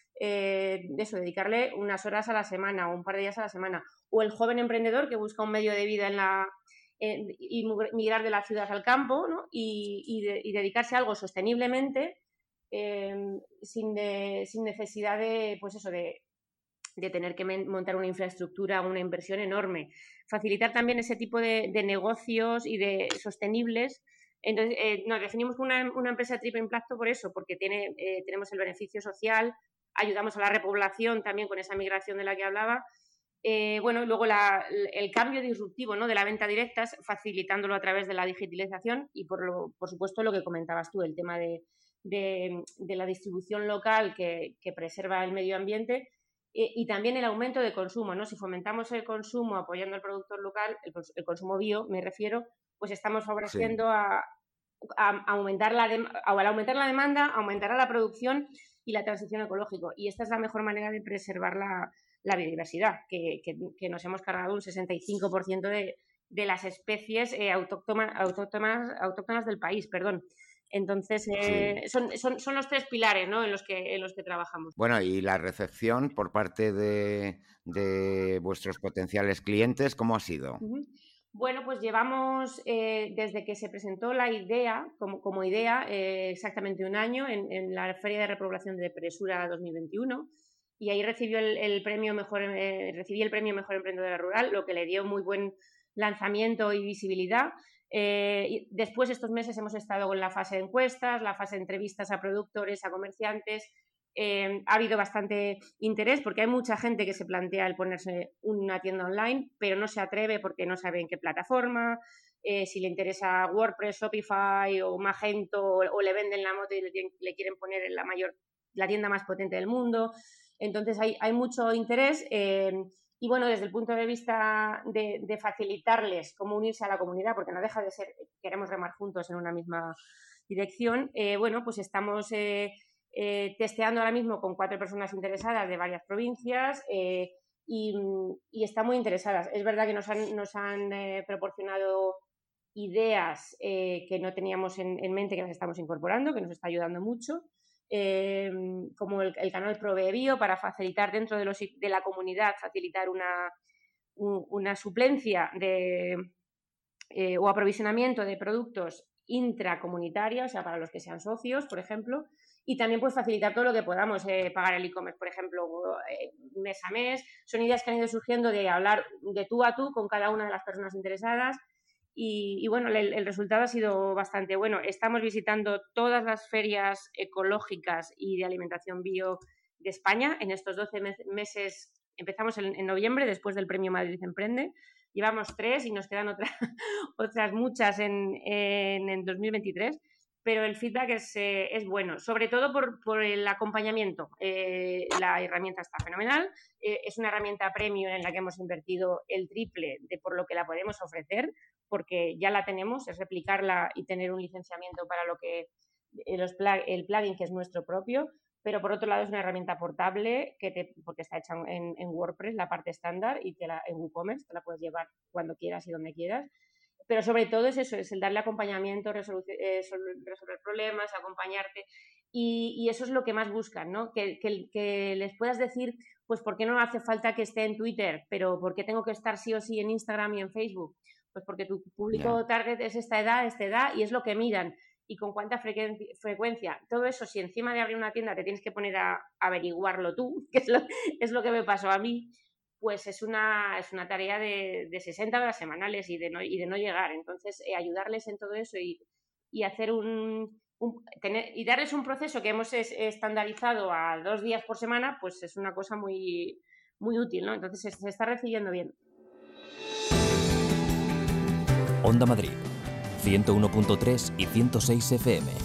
eh, eso, dedicarle unas horas a la semana o un par de días a la semana. O el joven emprendedor que busca un medio de vida en la, eh, y migrar de la ciudad al campo, ¿no? y, y, de, y dedicarse a algo sosteniblemente, eh, sin, de, sin necesidad de, pues eso, de de tener que montar una infraestructura, una inversión enorme. Facilitar también ese tipo de, de negocios y de sostenibles. Entonces, eh, nos definimos como una, una empresa de triple impacto por eso, porque tiene, eh, tenemos el beneficio social, ayudamos a la repoblación también con esa migración de la que hablaba. Eh, bueno, y luego la, el cambio disruptivo, ¿no? de la venta directa, facilitándolo a través de la digitalización y, por, lo, por supuesto, lo que comentabas tú, el tema de, de, de la distribución local que, que preserva el medio ambiente. Y también el aumento de consumo, ¿no? Si fomentamos el consumo apoyando al productor local, el, el consumo bio, me refiero, pues estamos favoreciendo sí. a, a, a aumentar la de, al aumentar la demanda, aumentará la producción y la transición ecológica. Y esta es la mejor manera de preservar la, la biodiversidad, que, que, que nos hemos cargado un sesenta y cinco por ciento de, de las especies eh, autóctonas, autóctonas, autóctonas del país, perdón. Entonces, eh, sí. son, son, son los tres pilares, ¿no? en, los que, en los que trabajamos. Bueno, y la recepción por parte de, de vuestros potenciales clientes, ¿cómo ha sido? Uh-huh. Bueno, pues llevamos, eh, desde que se presentó la idea, como, como idea, eh, exactamente un año, en, en la Feria de Repoblación de Presura dos mil veintiuno, y ahí recibió el, el premio mejor, eh, recibí el premio Mejor Emprendedora Rural, lo que le dio muy buen lanzamiento y visibilidad. Eh, y después, estos meses, hemos estado con la fase de encuestas, la fase de entrevistas a productores, a comerciantes. Eh, ha habido bastante interés porque hay mucha gente que se plantea el ponerse una tienda online, pero no se atreve porque no sabe en qué plataforma, eh, si le interesa WordPress, Shopify o Magento, o, o le venden la moto y le, le quieren poner en la, mayor, la tienda más potente del mundo. Entonces hay, hay mucho interés. Eh, Y bueno, desde el punto de vista de, de facilitarles cómo unirse a la comunidad, porque no deja de ser, queremos remar juntos en una misma dirección, eh, bueno, pues estamos eh, eh, testeando ahora mismo con cuatro personas interesadas de varias provincias eh, y, y están muy interesadas. Es verdad que nos han, nos han eh, proporcionado ideas eh, que no teníamos en, en mente, que las estamos incorporando, que nos está ayudando mucho. Eh, como el, el canal ProveBio, para facilitar dentro de, los, de la comunidad, facilitar una, un, una suplencia de, eh, o aprovisionamiento de productos intracomunitarios, o sea, para los que sean socios, por ejemplo, y también pues facilitar todo lo que podamos, eh, pagar el e-commerce, por ejemplo, eh, mes a mes. Son ideas que han ido surgiendo de hablar de tú a tú con cada una de las personas interesadas Y, y bueno, el, el resultado ha sido bastante bueno. Estamos visitando todas las ferias ecológicas y de alimentación bio de España. En estos doce meses, empezamos en, en noviembre, después del Premio Madrid Emprende. Llevamos tres y nos quedan otra, otras muchas en, en, en dos mil veintitrés. Pero el feedback es, eh, es bueno, sobre todo por, por el acompañamiento. Eh, la herramienta está fenomenal, eh, es una herramienta premium en la que hemos invertido el triple de por lo que la podemos ofrecer, porque ya la tenemos, es replicarla y tener un licenciamiento para lo que eh, los pl- el plugin que es nuestro propio, pero por otro lado es una herramienta portable que te, porque está hecha en, en WordPress, la parte estándar, y te la, en WooCommerce, te la puedes llevar cuando quieras y donde quieras. Pero sobre todo es eso, es el darle acompañamiento, eh, resolver problemas, acompañarte, y, y eso es lo que más buscan, ¿no? Que, que, que les puedas decir, pues, ¿por qué no hace falta que esté en Twitter? Pero ¿por qué tengo que estar sí o sí en Instagram y en Facebook? Pues porque tu público yeah. target es esta edad, esta edad, y es lo que miran, y con cuánta frecuencia, frecuencia. Todo eso, si encima de abrir una tienda te tienes que poner a, a averiguarlo tú, que es lo, es lo que me pasó a mí, pues es una, es una tarea de, de sesenta horas semanales y de no, y de no llegar. Entonces, eh, ayudarles en todo eso y, y hacer un, un tener, y darles un proceso que hemos es, estandarizado a dos días por semana, pues es una cosa muy, muy útil, ¿no? Entonces, se, se está recibiendo bien. Onda Madrid, ciento uno punto tres y ciento seis F M.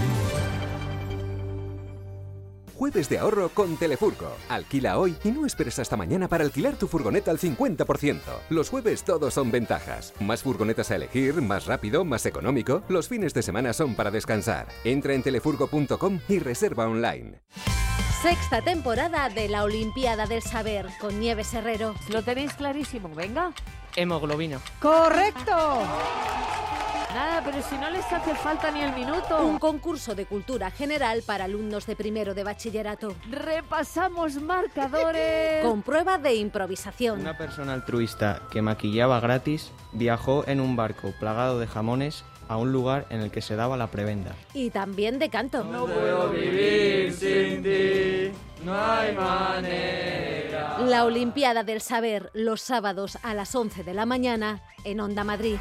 Jueves de ahorro con Telefurgo. Alquila hoy y no esperes hasta mañana para alquilar tu furgoneta al cincuenta por ciento. Los jueves todos son ventajas. Más furgonetas a elegir, más rápido, más económico. Los fines de semana son para descansar. Entra en telefurgo punto com y reserva online. Sexta temporada de la Olimpiada del Saber con Nieves Herrero. Lo tenéis clarísimo, venga. Hemoglobina. ¡Correcto! Nada, pero si no les hace falta ni el minuto. Un concurso de cultura general para alumnos de primero de bachillerato. Repasamos marcadores. Con prueba de improvisación. Una persona altruista que maquillaba gratis viajó en un barco plagado de jamones a un lugar en el que se daba la prebenda. Y también de canto. No puedo vivir sin ti, no hay manera. La Olimpiada del Saber, los sábados a las once de la mañana en Onda Madrid.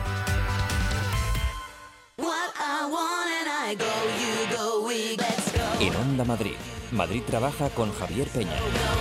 En Onda Madrid, Madrid trabaja con Javier Peña.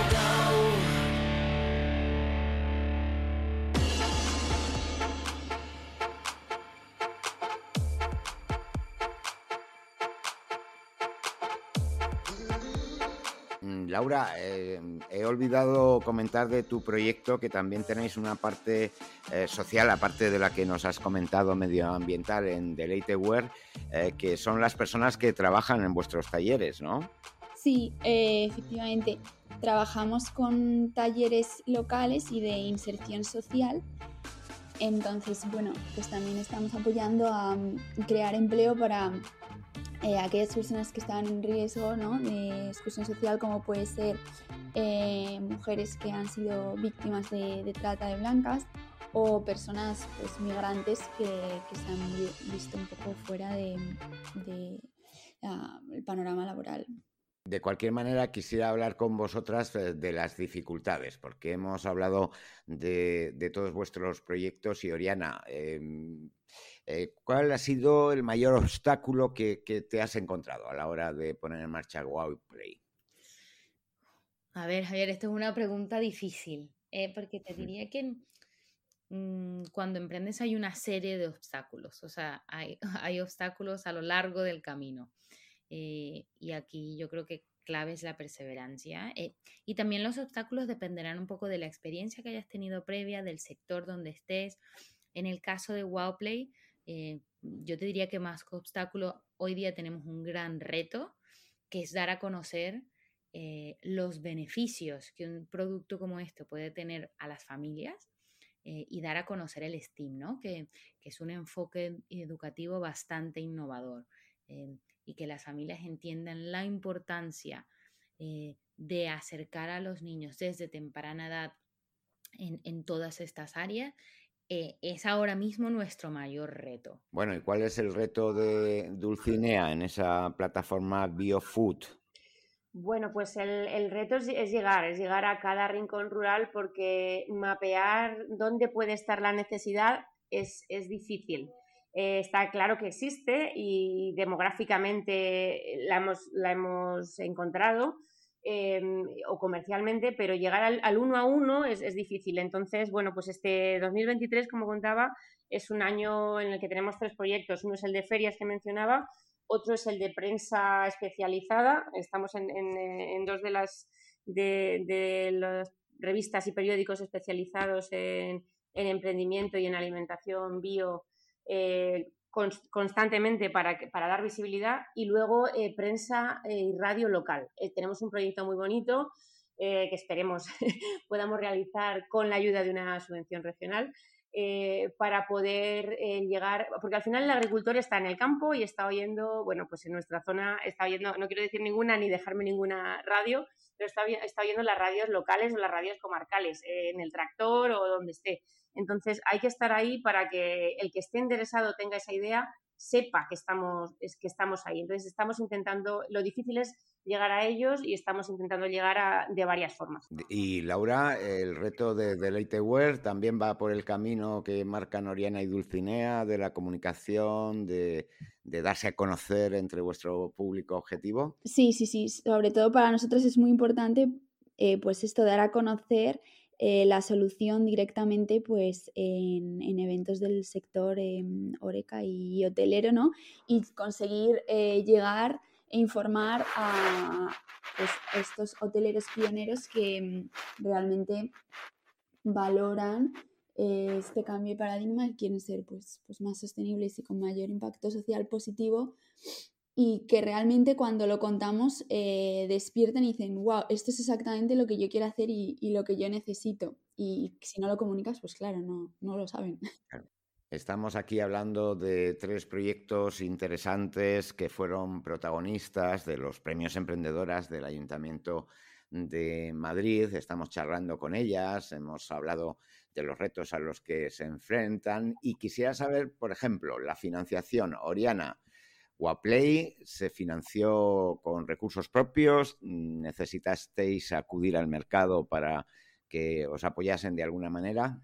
Laura, eh, he olvidado comentar de tu proyecto que también tenéis una parte eh, social, aparte de la que nos has comentado medioambiental en Delateware, eh, que son las personas que trabajan en vuestros talleres, ¿no? Sí, eh, efectivamente. Trabajamos con talleres locales y de inserción social. Entonces, bueno, pues también estamos apoyando a crear empleo para Eh, aquellas personas que están en riesgo, ¿no?, de exclusión social, como puede ser eh, mujeres que han sido víctimas de, de trata de blancas o personas pues, migrantes que, que se han visto un poco fuera del de, uh, panorama laboral. De cualquier manera, quisiera hablar con vosotras de las dificultades, porque hemos hablado de, de todos vuestros proyectos y, Oriana, eh, eh, ¿cuál ha sido el mayor obstáculo que, que te has encontrado a la hora de poner en marcha Wowplay? A ver, Javier, esto es una pregunta difícil, eh, porque te diría que mmm, cuando emprendes hay una serie de obstáculos, o sea, hay, hay obstáculos a lo largo del camino. Eh, y aquí yo creo que clave es la perseverancia, eh, y también los obstáculos dependerán un poco de la experiencia que hayas tenido previa, del sector donde estés. En el caso de Wowplay, eh, yo te diría que más que obstáculo, hoy día tenemos un gran reto, que es dar a conocer eh, los beneficios que un producto como este puede tener a las familias, eh, y dar a conocer el STEAM, ¿no? que, que es un enfoque educativo bastante innovador. Eh, y que las familias entiendan la importancia eh, de acercar a los niños desde temprana edad en, en todas estas áreas, eh, es ahora mismo nuestro mayor reto. Bueno, ¿y cuál es el reto de Dulcinea en esa plataforma BioFood? Bueno, pues el, el reto es, es llegar, es llegar a cada rincón rural, porque mapear dónde puede estar la necesidad es, es difícil. Eh, está claro que existe y demográficamente la hemos, la hemos encontrado, eh, o comercialmente, pero llegar al, al uno a uno es, es difícil. Entonces, bueno, pues este dos mil veintitrés, como contaba, es un año en el que tenemos tres proyectos. Uno es el de ferias que mencionaba, otro es el de prensa especializada. Estamos en, en, en dos de las, de, de las revistas y periódicos especializados en, en emprendimiento y en alimentación bio, eh, constantemente para, para dar visibilidad, y luego eh, prensa eh, y radio local. Eh, tenemos un proyecto muy bonito eh, que esperemos podamos realizar con la ayuda de una subvención regional eh, para poder eh, llegar, porque al final el agricultor está en el campo y está oyendo, bueno, pues en nuestra zona está oyendo, no quiero decir ninguna ni dejarme ninguna radio, pero está, está oyendo las radios locales o las radios comarcales, eh, en el tractor o donde esté. Entonces hay que estar ahí para que el que esté interesado tenga esa idea, sepa que estamos, es que estamos ahí. Entonces estamos intentando, lo difícil es llegar a ellos y estamos intentando llegar a, de varias formas. Y Laura, el reto de Delateware también va por el camino que marcan Oriana y Dulcinea, de la comunicación, de, de darse a conocer entre vuestro público objetivo. Sí, sí, sí. Sobre todo para nosotros es muy importante eh, pues esto, dar a conocer Eh, la solución directamente pues en, en eventos del sector eh, Horeca y hotelero, ¿no? Y conseguir eh, llegar e informar a pues, estos hoteleros pioneros que realmente valoran eh, este cambio de paradigma y quieren ser pues, pues más sostenibles y con mayor impacto social positivo, y que realmente cuando lo contamos eh, despiertan y dicen, wow, esto es exactamente lo que yo quiero hacer y, y lo que yo necesito. Y si no lo comunicas, pues claro, no, no lo saben. Claro. Estamos aquí hablando de tres proyectos interesantes que fueron protagonistas de los premios emprendedoras del Ayuntamiento de Madrid. Estamos charlando con ellas, hemos hablado de los retos a los que se enfrentan y quisiera saber, por ejemplo, la financiación. Oriana, Wowplay se financió con recursos propios, ¿necesitasteis acudir al mercado para que os apoyasen de alguna manera?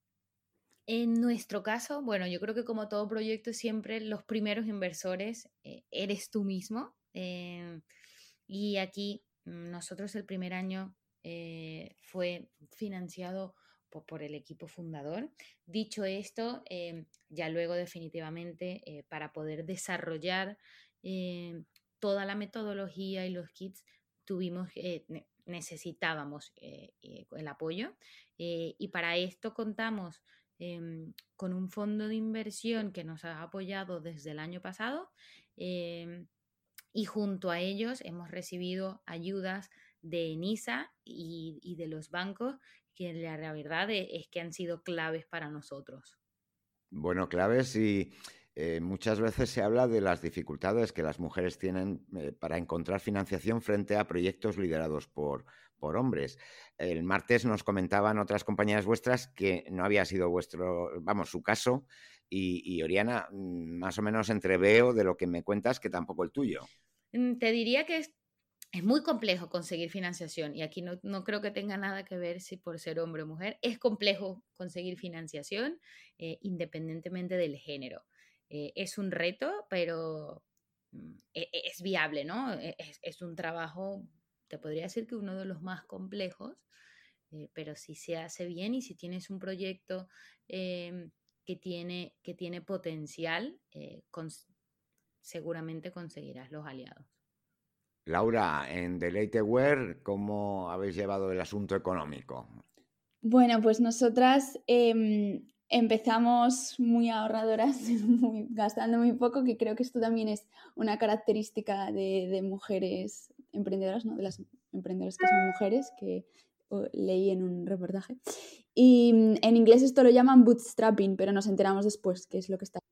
En nuestro caso, bueno, yo creo que como todo proyecto siempre los primeros inversores eh, eres tú mismo, eh, y aquí nosotros el primer año eh, fue financiado por, por el equipo fundador. Dicho esto, eh, ya luego definitivamente eh, para poder desarrollar eh, toda la metodología y los kits tuvimos, eh, necesitábamos eh, eh, el apoyo, eh, y para esto contamos eh, con un fondo de inversión que nos ha apoyado desde el año pasado, eh, y junto a ellos hemos recibido ayudas de ENISA y, y de los bancos, que la, la verdad es que han sido claves para nosotros. Bueno, claves, y eh, muchas veces se habla de las dificultades que las mujeres tienen eh, para encontrar financiación frente a proyectos liderados por, por hombres. El martes nos comentaban otras compañeras vuestras que no había sido vuestro, vamos, su caso, y, y Oriana, más o menos entreveo de lo que me cuentas que tampoco el tuyo. Te diría que es, es muy complejo conseguir financiación, y aquí no, no creo que tenga nada que ver si por ser hombre o mujer. Es complejo conseguir financiación eh, independientemente del género. Eh, es un reto, pero mm, es, es viable, ¿no? Es, es un trabajo, te podría decir que uno de los más complejos, eh, pero si se hace bien y si tienes un proyecto eh, que, tiene, que tiene potencial, eh, con, seguramente conseguirás los aliados. Laura, en Delateware, ¿cómo habéis llevado el asunto económico? Bueno, pues nosotras eh, empezamos muy ahorradoras, muy, gastando muy poco, que creo que esto también es una característica de, de mujeres emprendedoras, ¿no? De las emprendedoras que son mujeres, que oh, leí en un reportaje. Y en inglés esto lo llaman bootstrapping, pero nos enteramos después qué es lo que está.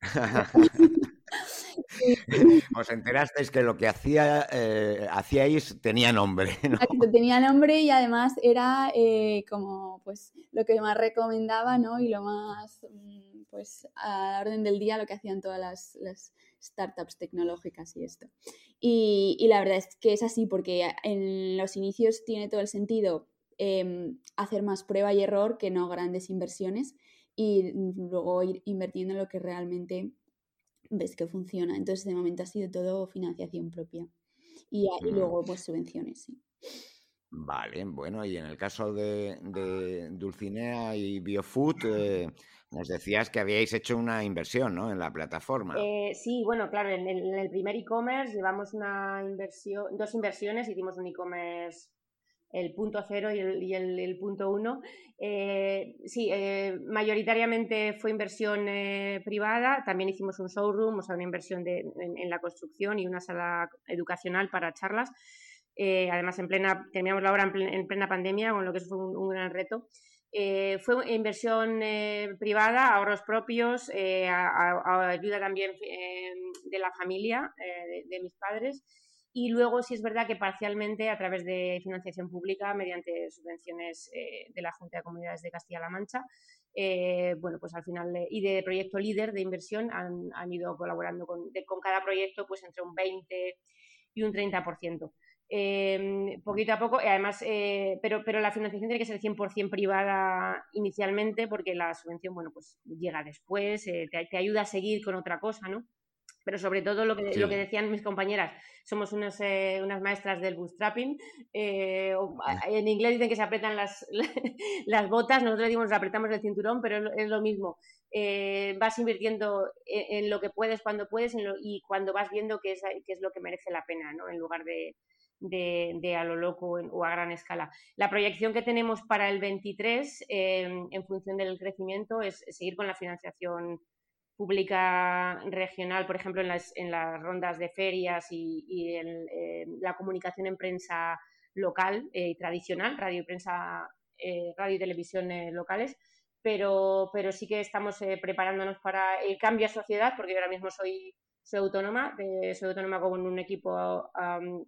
Os enterasteis que lo que hacía, eh, hacíais tenía nombre, ¿no? Tenía nombre y además era eh, como pues lo que más recomendaba, ¿no? Y lo más pues a la orden del día lo que hacían todas las, las startups tecnológicas y esto. Y, y la verdad es que es así, porque en los inicios tiene todo el sentido eh, hacer más prueba y error que no grandes inversiones. y luego ir invirtiendo en lo que realmente ves que funciona. Entonces, de momento ha sido todo financiación propia y, y luego pues subvenciones, sí. Vale, bueno, y en el caso de, de Dulcinea y Biofood, eh, nos decías que habíais hecho una inversión, ¿no?, en la plataforma. Eh, sí, bueno, claro, en el, en el primer e-commerce llevamos una inversión, dos inversiones, hicimos un e-commerce, el punto cero y el, y el, el punto uno. Eh, sí, eh, mayoritariamente fue inversión eh, privada, también hicimos un showroom, o sea, una inversión de, en, en la construcción y una sala educacional para charlas. Eh, además, en plena, terminamos la obra en plena, en plena pandemia, con lo que eso fue un, un gran reto. Eh, fue inversión eh, privada, ahorros propios, eh, a, a ayuda también eh, de la familia, eh, de, de mis padres. Y luego sí es verdad que parcialmente a través de financiación pública mediante subvenciones eh, de la Junta de Comunidades de Castilla-La Mancha, eh, bueno, pues al final, eh, y de proyecto líder de inversión han, han ido colaborando con, de, con cada proyecto pues entre un veinte y un treinta por ciento. Eh, poquito a poco, además, eh, pero, pero la financiación tiene que ser cien por ciento privada inicialmente porque la subvención, bueno, pues llega después, eh, te, te ayuda a seguir con otra cosa, ¿no? Pero sobre todo lo que, sí. lo que decían mis compañeras, somos unos, eh, unas maestras del bootstrapping, eh, en inglés dicen que se apretan las, las botas, nosotros decimos nos apretamos el cinturón, pero es lo, es lo mismo, eh, vas invirtiendo en, en lo que puedes cuando puedes en lo, y cuando vas viendo qué es, qué es lo que merece la pena, ¿no? En lugar de, de, de a lo loco en, o a gran escala. La proyección que tenemos para el veintitrés, eh, en función del crecimiento, es seguir con la financiación pública regional, por ejemplo, en las, en las rondas de ferias y, y en eh, la comunicación en prensa local y eh, tradicional, radio y prensa, eh, radio y televisión eh, locales, pero, pero sí que estamos eh, preparándonos para el cambio a sociedad, porque yo ahora mismo soy, soy autónoma, eh, soy autónoma con un equipo um,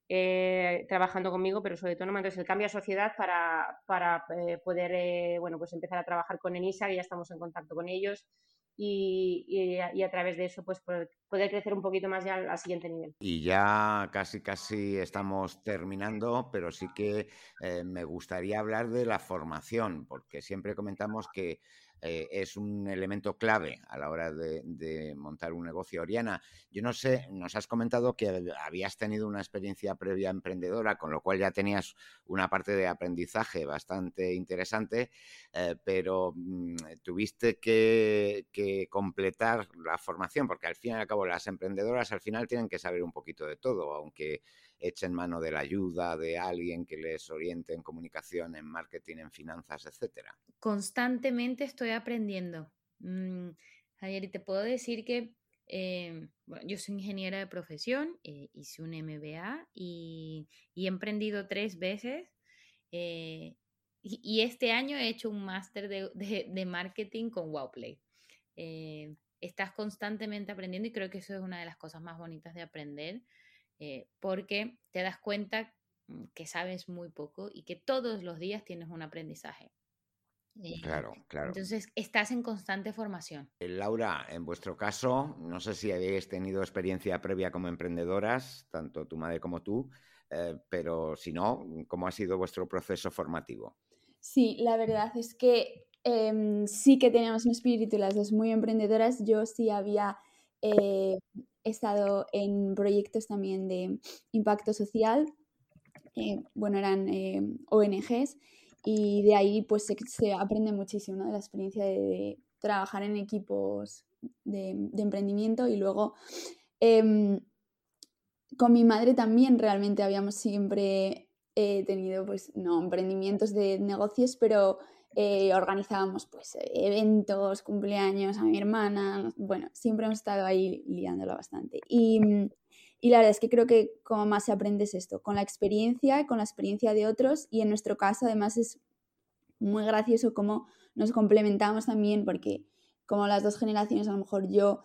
eh, trabajando conmigo, pero soy autónoma, entonces el cambio a sociedad para, para eh, poder eh, bueno, pues empezar a trabajar con ENISA, que ya estamos en contacto con ellos, Y, y, a, y a través de eso pues poder, poder crecer un poquito más ya al, al siguiente nivel. Y ya casi casi estamos terminando, pero sí que eh, me gustaría hablar de la formación, porque siempre comentamos que eh, es un elemento clave a la hora de, de montar un negocio. Oriana, yo no sé, nos has comentado que habías tenido una experiencia previa emprendedora, con lo cual ya tenías una parte de aprendizaje bastante interesante, eh, pero mm, tuviste que, que completar la formación, porque al fin y al cabo las emprendedoras al final tienen que saber un poquito de todo, aunque echen mano de la ayuda de alguien que les oriente en comunicación, en marketing, en finanzas, etcétera. Constantemente estoy aprendiendo. Mm, Javier, y te puedo decir que eh, bueno, yo soy ingeniera de profesión, eh, hice un M B A y, y he emprendido tres veces. Eh, y, y este año he hecho un máster de, de, de marketing con Wowplay. Eh, estás constantemente aprendiendo y creo que eso es una de las cosas más bonitas de aprender, eh, porque te das cuenta que sabes muy poco y que todos los días tienes un aprendizaje. Eh, claro, claro. Entonces estás en constante formación. Laura, en vuestro caso, no sé si habéis tenido experiencia previa como emprendedoras, tanto tu madre como tú, eh, pero si no, ¿cómo ha sido vuestro proceso formativo? Sí, la verdad es que eh, sí que teníamos un espíritu las dos muy emprendedoras. Yo sí había eh, estado en proyectos también de impacto social, eh, bueno, eran eh, O N Ges, y de ahí pues se, se aprende muchísimo, ¿no? De la experiencia de, de trabajar en equipos de, de emprendimiento. Y luego eh, con mi madre también realmente habíamos siempre eh, tenido pues no emprendimientos de negocios, pero eh, organizábamos pues eventos, cumpleaños a mi hermana, bueno, siempre hemos estado ahí liándola bastante. Y, y la verdad es que creo que como más se aprende es esto, con la experiencia, con la experiencia de otros, y en nuestro caso además es muy gracioso cómo nos complementamos también, porque como las dos generaciones, a lo mejor yo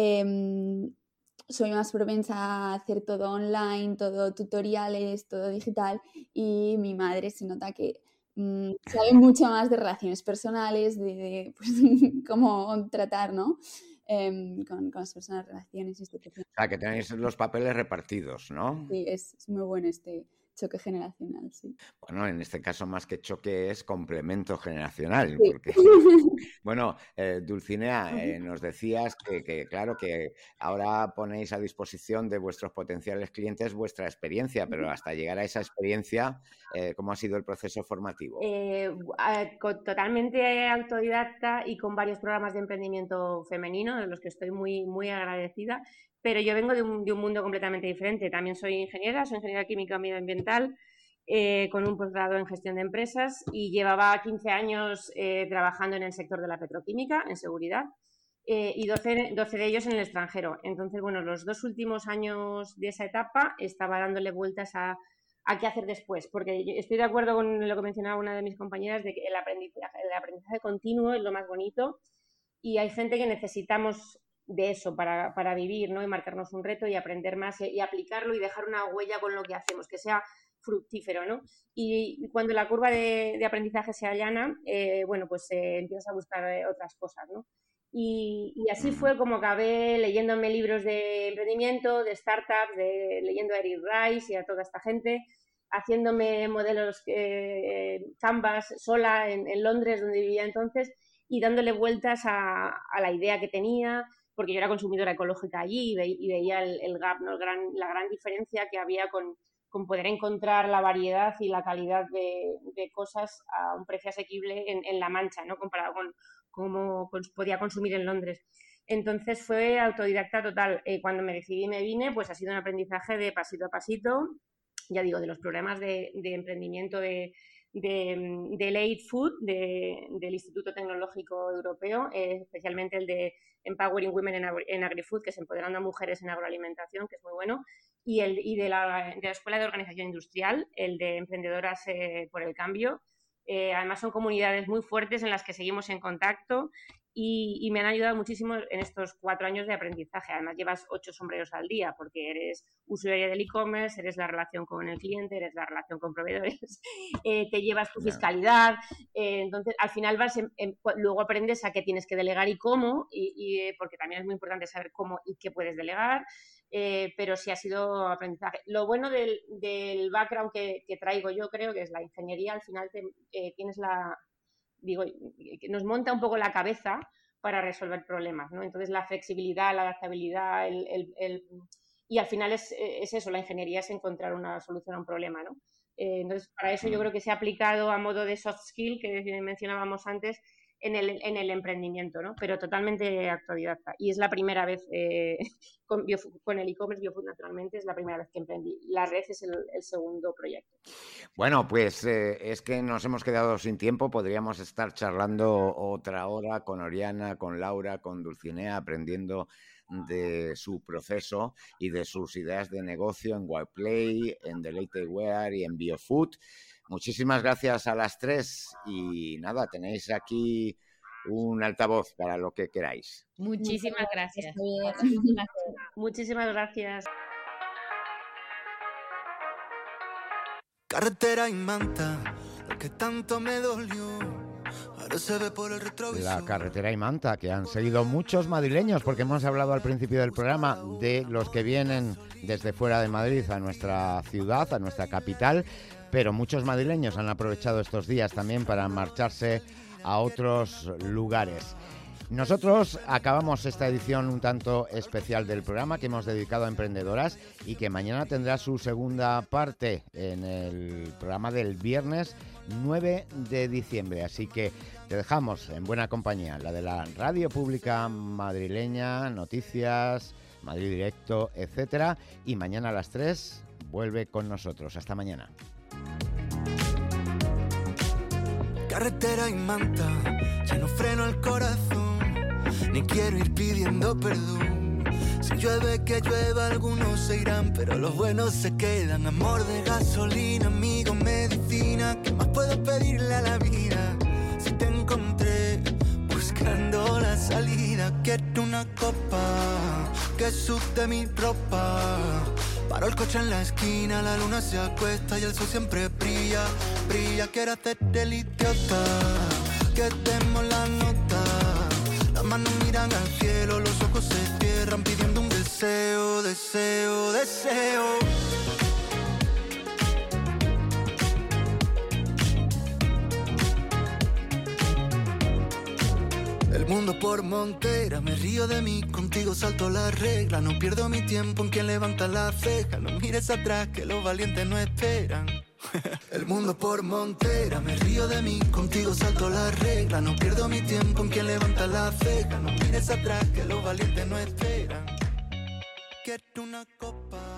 eh, soy más propensa a hacer todo online, todo tutoriales, todo digital, y mi madre se nota que mmm, sabe mucho más de relaciones personales, de, de pues, cómo tratar, ¿no? Eh, con, con las personas, relaciones, instituciones. O sea, que tenéis los papeles repartidos, ¿no? Sí, es, es muy bueno este choque generacional, sí. Bueno, en este caso más que choque es complemento generacional, Sí. porque, bueno, eh, Dulcinea, eh, nos decías que, que, claro, que ahora ponéis a disposición de vuestros potenciales clientes vuestra experiencia, pero hasta llegar a esa experiencia, eh, ¿cómo ha sido el proceso formativo? Eh, a- co- totalmente autodidacta y con varios programas de emprendimiento femenino, de los que estoy muy, muy agradecida, pero yo vengo de un, de un mundo completamente diferente. También soy ingeniera, soy ingeniera química medioambiental, eh, con un posgrado en gestión de empresas y llevaba quince años eh, trabajando en el sector de la petroquímica, en seguridad, eh, y doce, doce de ellos en el extranjero. Entonces, bueno, los dos últimos años de esa etapa estaba dándole vueltas a, a qué hacer después, porque yo estoy de acuerdo con lo que mencionaba una de mis compañeras, de que el aprendizaje, el aprendizaje continuo es lo más bonito y hay gente que necesitamos de eso para, para vivir, ¿no? Y marcarnos un reto y aprender más y, y aplicarlo y dejar una huella con lo que hacemos, que sea fructífero, ¿no? Y, y cuando la curva de, de aprendizaje se allana, eh, bueno, pues eh, empiezas a buscar eh, otras cosas, ¿no? Y, y así fue como acabé leyéndome libros de emprendimiento, de startups, de, leyendo a Eric Rice y a toda esta gente, haciéndome modelos eh, Canvas sola en, en Londres, donde vivía entonces, y dándole vueltas a, a la idea que tenía, porque yo era consumidora ecológica allí y, ve, y veía el, el gap, ¿no? el gran, la gran diferencia que había con, con poder encontrar la variedad y la calidad de, de cosas a un precio asequible en, en La Mancha, ¿no? Comparado con cómo podía consumir en Londres. Entonces fue autodidacta total. Eh, cuando me decidí y me vine, pues ha sido un aprendizaje de pasito a pasito, ya digo, de los programas de, de emprendimiento de, de, de Late Food, de, del Instituto Tecnológico Europeo, eh, especialmente el de Empowering Women en, en Agri-Food, que es Empoderando a Mujeres en Agroalimentación, que es muy bueno, y, el, y de, la, de la Escuela de Organización Industrial, el de Emprendedoras eh, por el Cambio. Eh, además son comunidades muy fuertes en las que seguimos en contacto y, y me han ayudado muchísimo en estos cuatro años de aprendizaje. Además llevas ocho sombreros al día porque eres usuaria del e-commerce, eres la relación con el cliente, eres la relación con proveedores, eh, te llevas tu fiscalidad, eh, entonces al final vas en, en, luego aprendes a qué tienes que delegar y cómo, y, y, porque también es muy importante saber cómo y qué puedes delegar. Eh, pero sí ha sido aprendizaje. Lo bueno del, del background que, que traigo yo, creo que es la ingeniería, al final te, eh, tienes la, digo, que nos monta un poco la cabeza para resolver problemas, ¿no? Entonces la flexibilidad, la adaptabilidad, el, el, el, y al final es, es eso, la ingeniería es encontrar una solución a un problema, ¿no? Eh, entonces para eso yo creo que se ha aplicado a modo de soft skill, que mencionábamos antes, en el, en el emprendimiento, ¿no? Pero totalmente autodidacta. Y es la primera vez, eh, con, Biofood, con el e-commerce Biofood naturalmente, es la primera vez que emprendí. La red es el, el segundo proyecto. Bueno, pues eh, es que nos hemos quedado sin tiempo. Podríamos estar charlando otra hora con Oriana, con Laura, con Dulcinea, aprendiendo de su proceso y de sus ideas de negocio en Wildplay, en The Late Wear y en Biofood. Muchísimas gracias a las tres y nada, tenéis aquí un altavoz para lo que queráis. Muchísimas gracias. Muchísimas gracias. Carretera y manta, lo que tanto me dolió, ahora se ve por el retrovisor. La carretera y manta, que han seguido muchos madrileños, porque hemos hablado al principio del programa de los que vienen desde fuera de Madrid a nuestra ciudad, a nuestra capital, pero muchos madrileños han aprovechado estos días también para marcharse a otros lugares. Nosotros acabamos esta edición un tanto especial del programa que hemos dedicado a emprendedoras y que mañana tendrá su segunda parte en el programa del viernes nueve de diciembre. Así que te dejamos en buena compañía, la de la radio pública madrileña, noticias, Madrid Directo, etcétera. Y mañana a las tres vuelve con nosotros. Hasta mañana. Carretera y manta, ya no freno el corazón, ni quiero ir pidiendo perdón. Si llueve que llueva, algunos se irán, pero los buenos se quedan. Amor de gasolina, amigo, medicina, ¿qué más puedo pedirle a la vida? Si te encontré buscando la salida, quiero una copa que sude mi ropa. Paro el coche en la esquina, la luna se acuesta y el sol siempre brilla, brilla. Quiero hacerte el idiota, que demos la nota. Las manos miran al cielo, los ojos se cierran pidiendo un deseo, deseo, deseo. por montera, me río de mí, contigo salto la regla. No pierdo mi tiempo en quien levanta la ceja. No mires atrás que los valientes no esperan. El mundo por montera, me río de mí, contigo salto la regla. No pierdo mi tiempo en quien levanta la ceja. No mires atrás que los valientes no esperan. Quiero una copa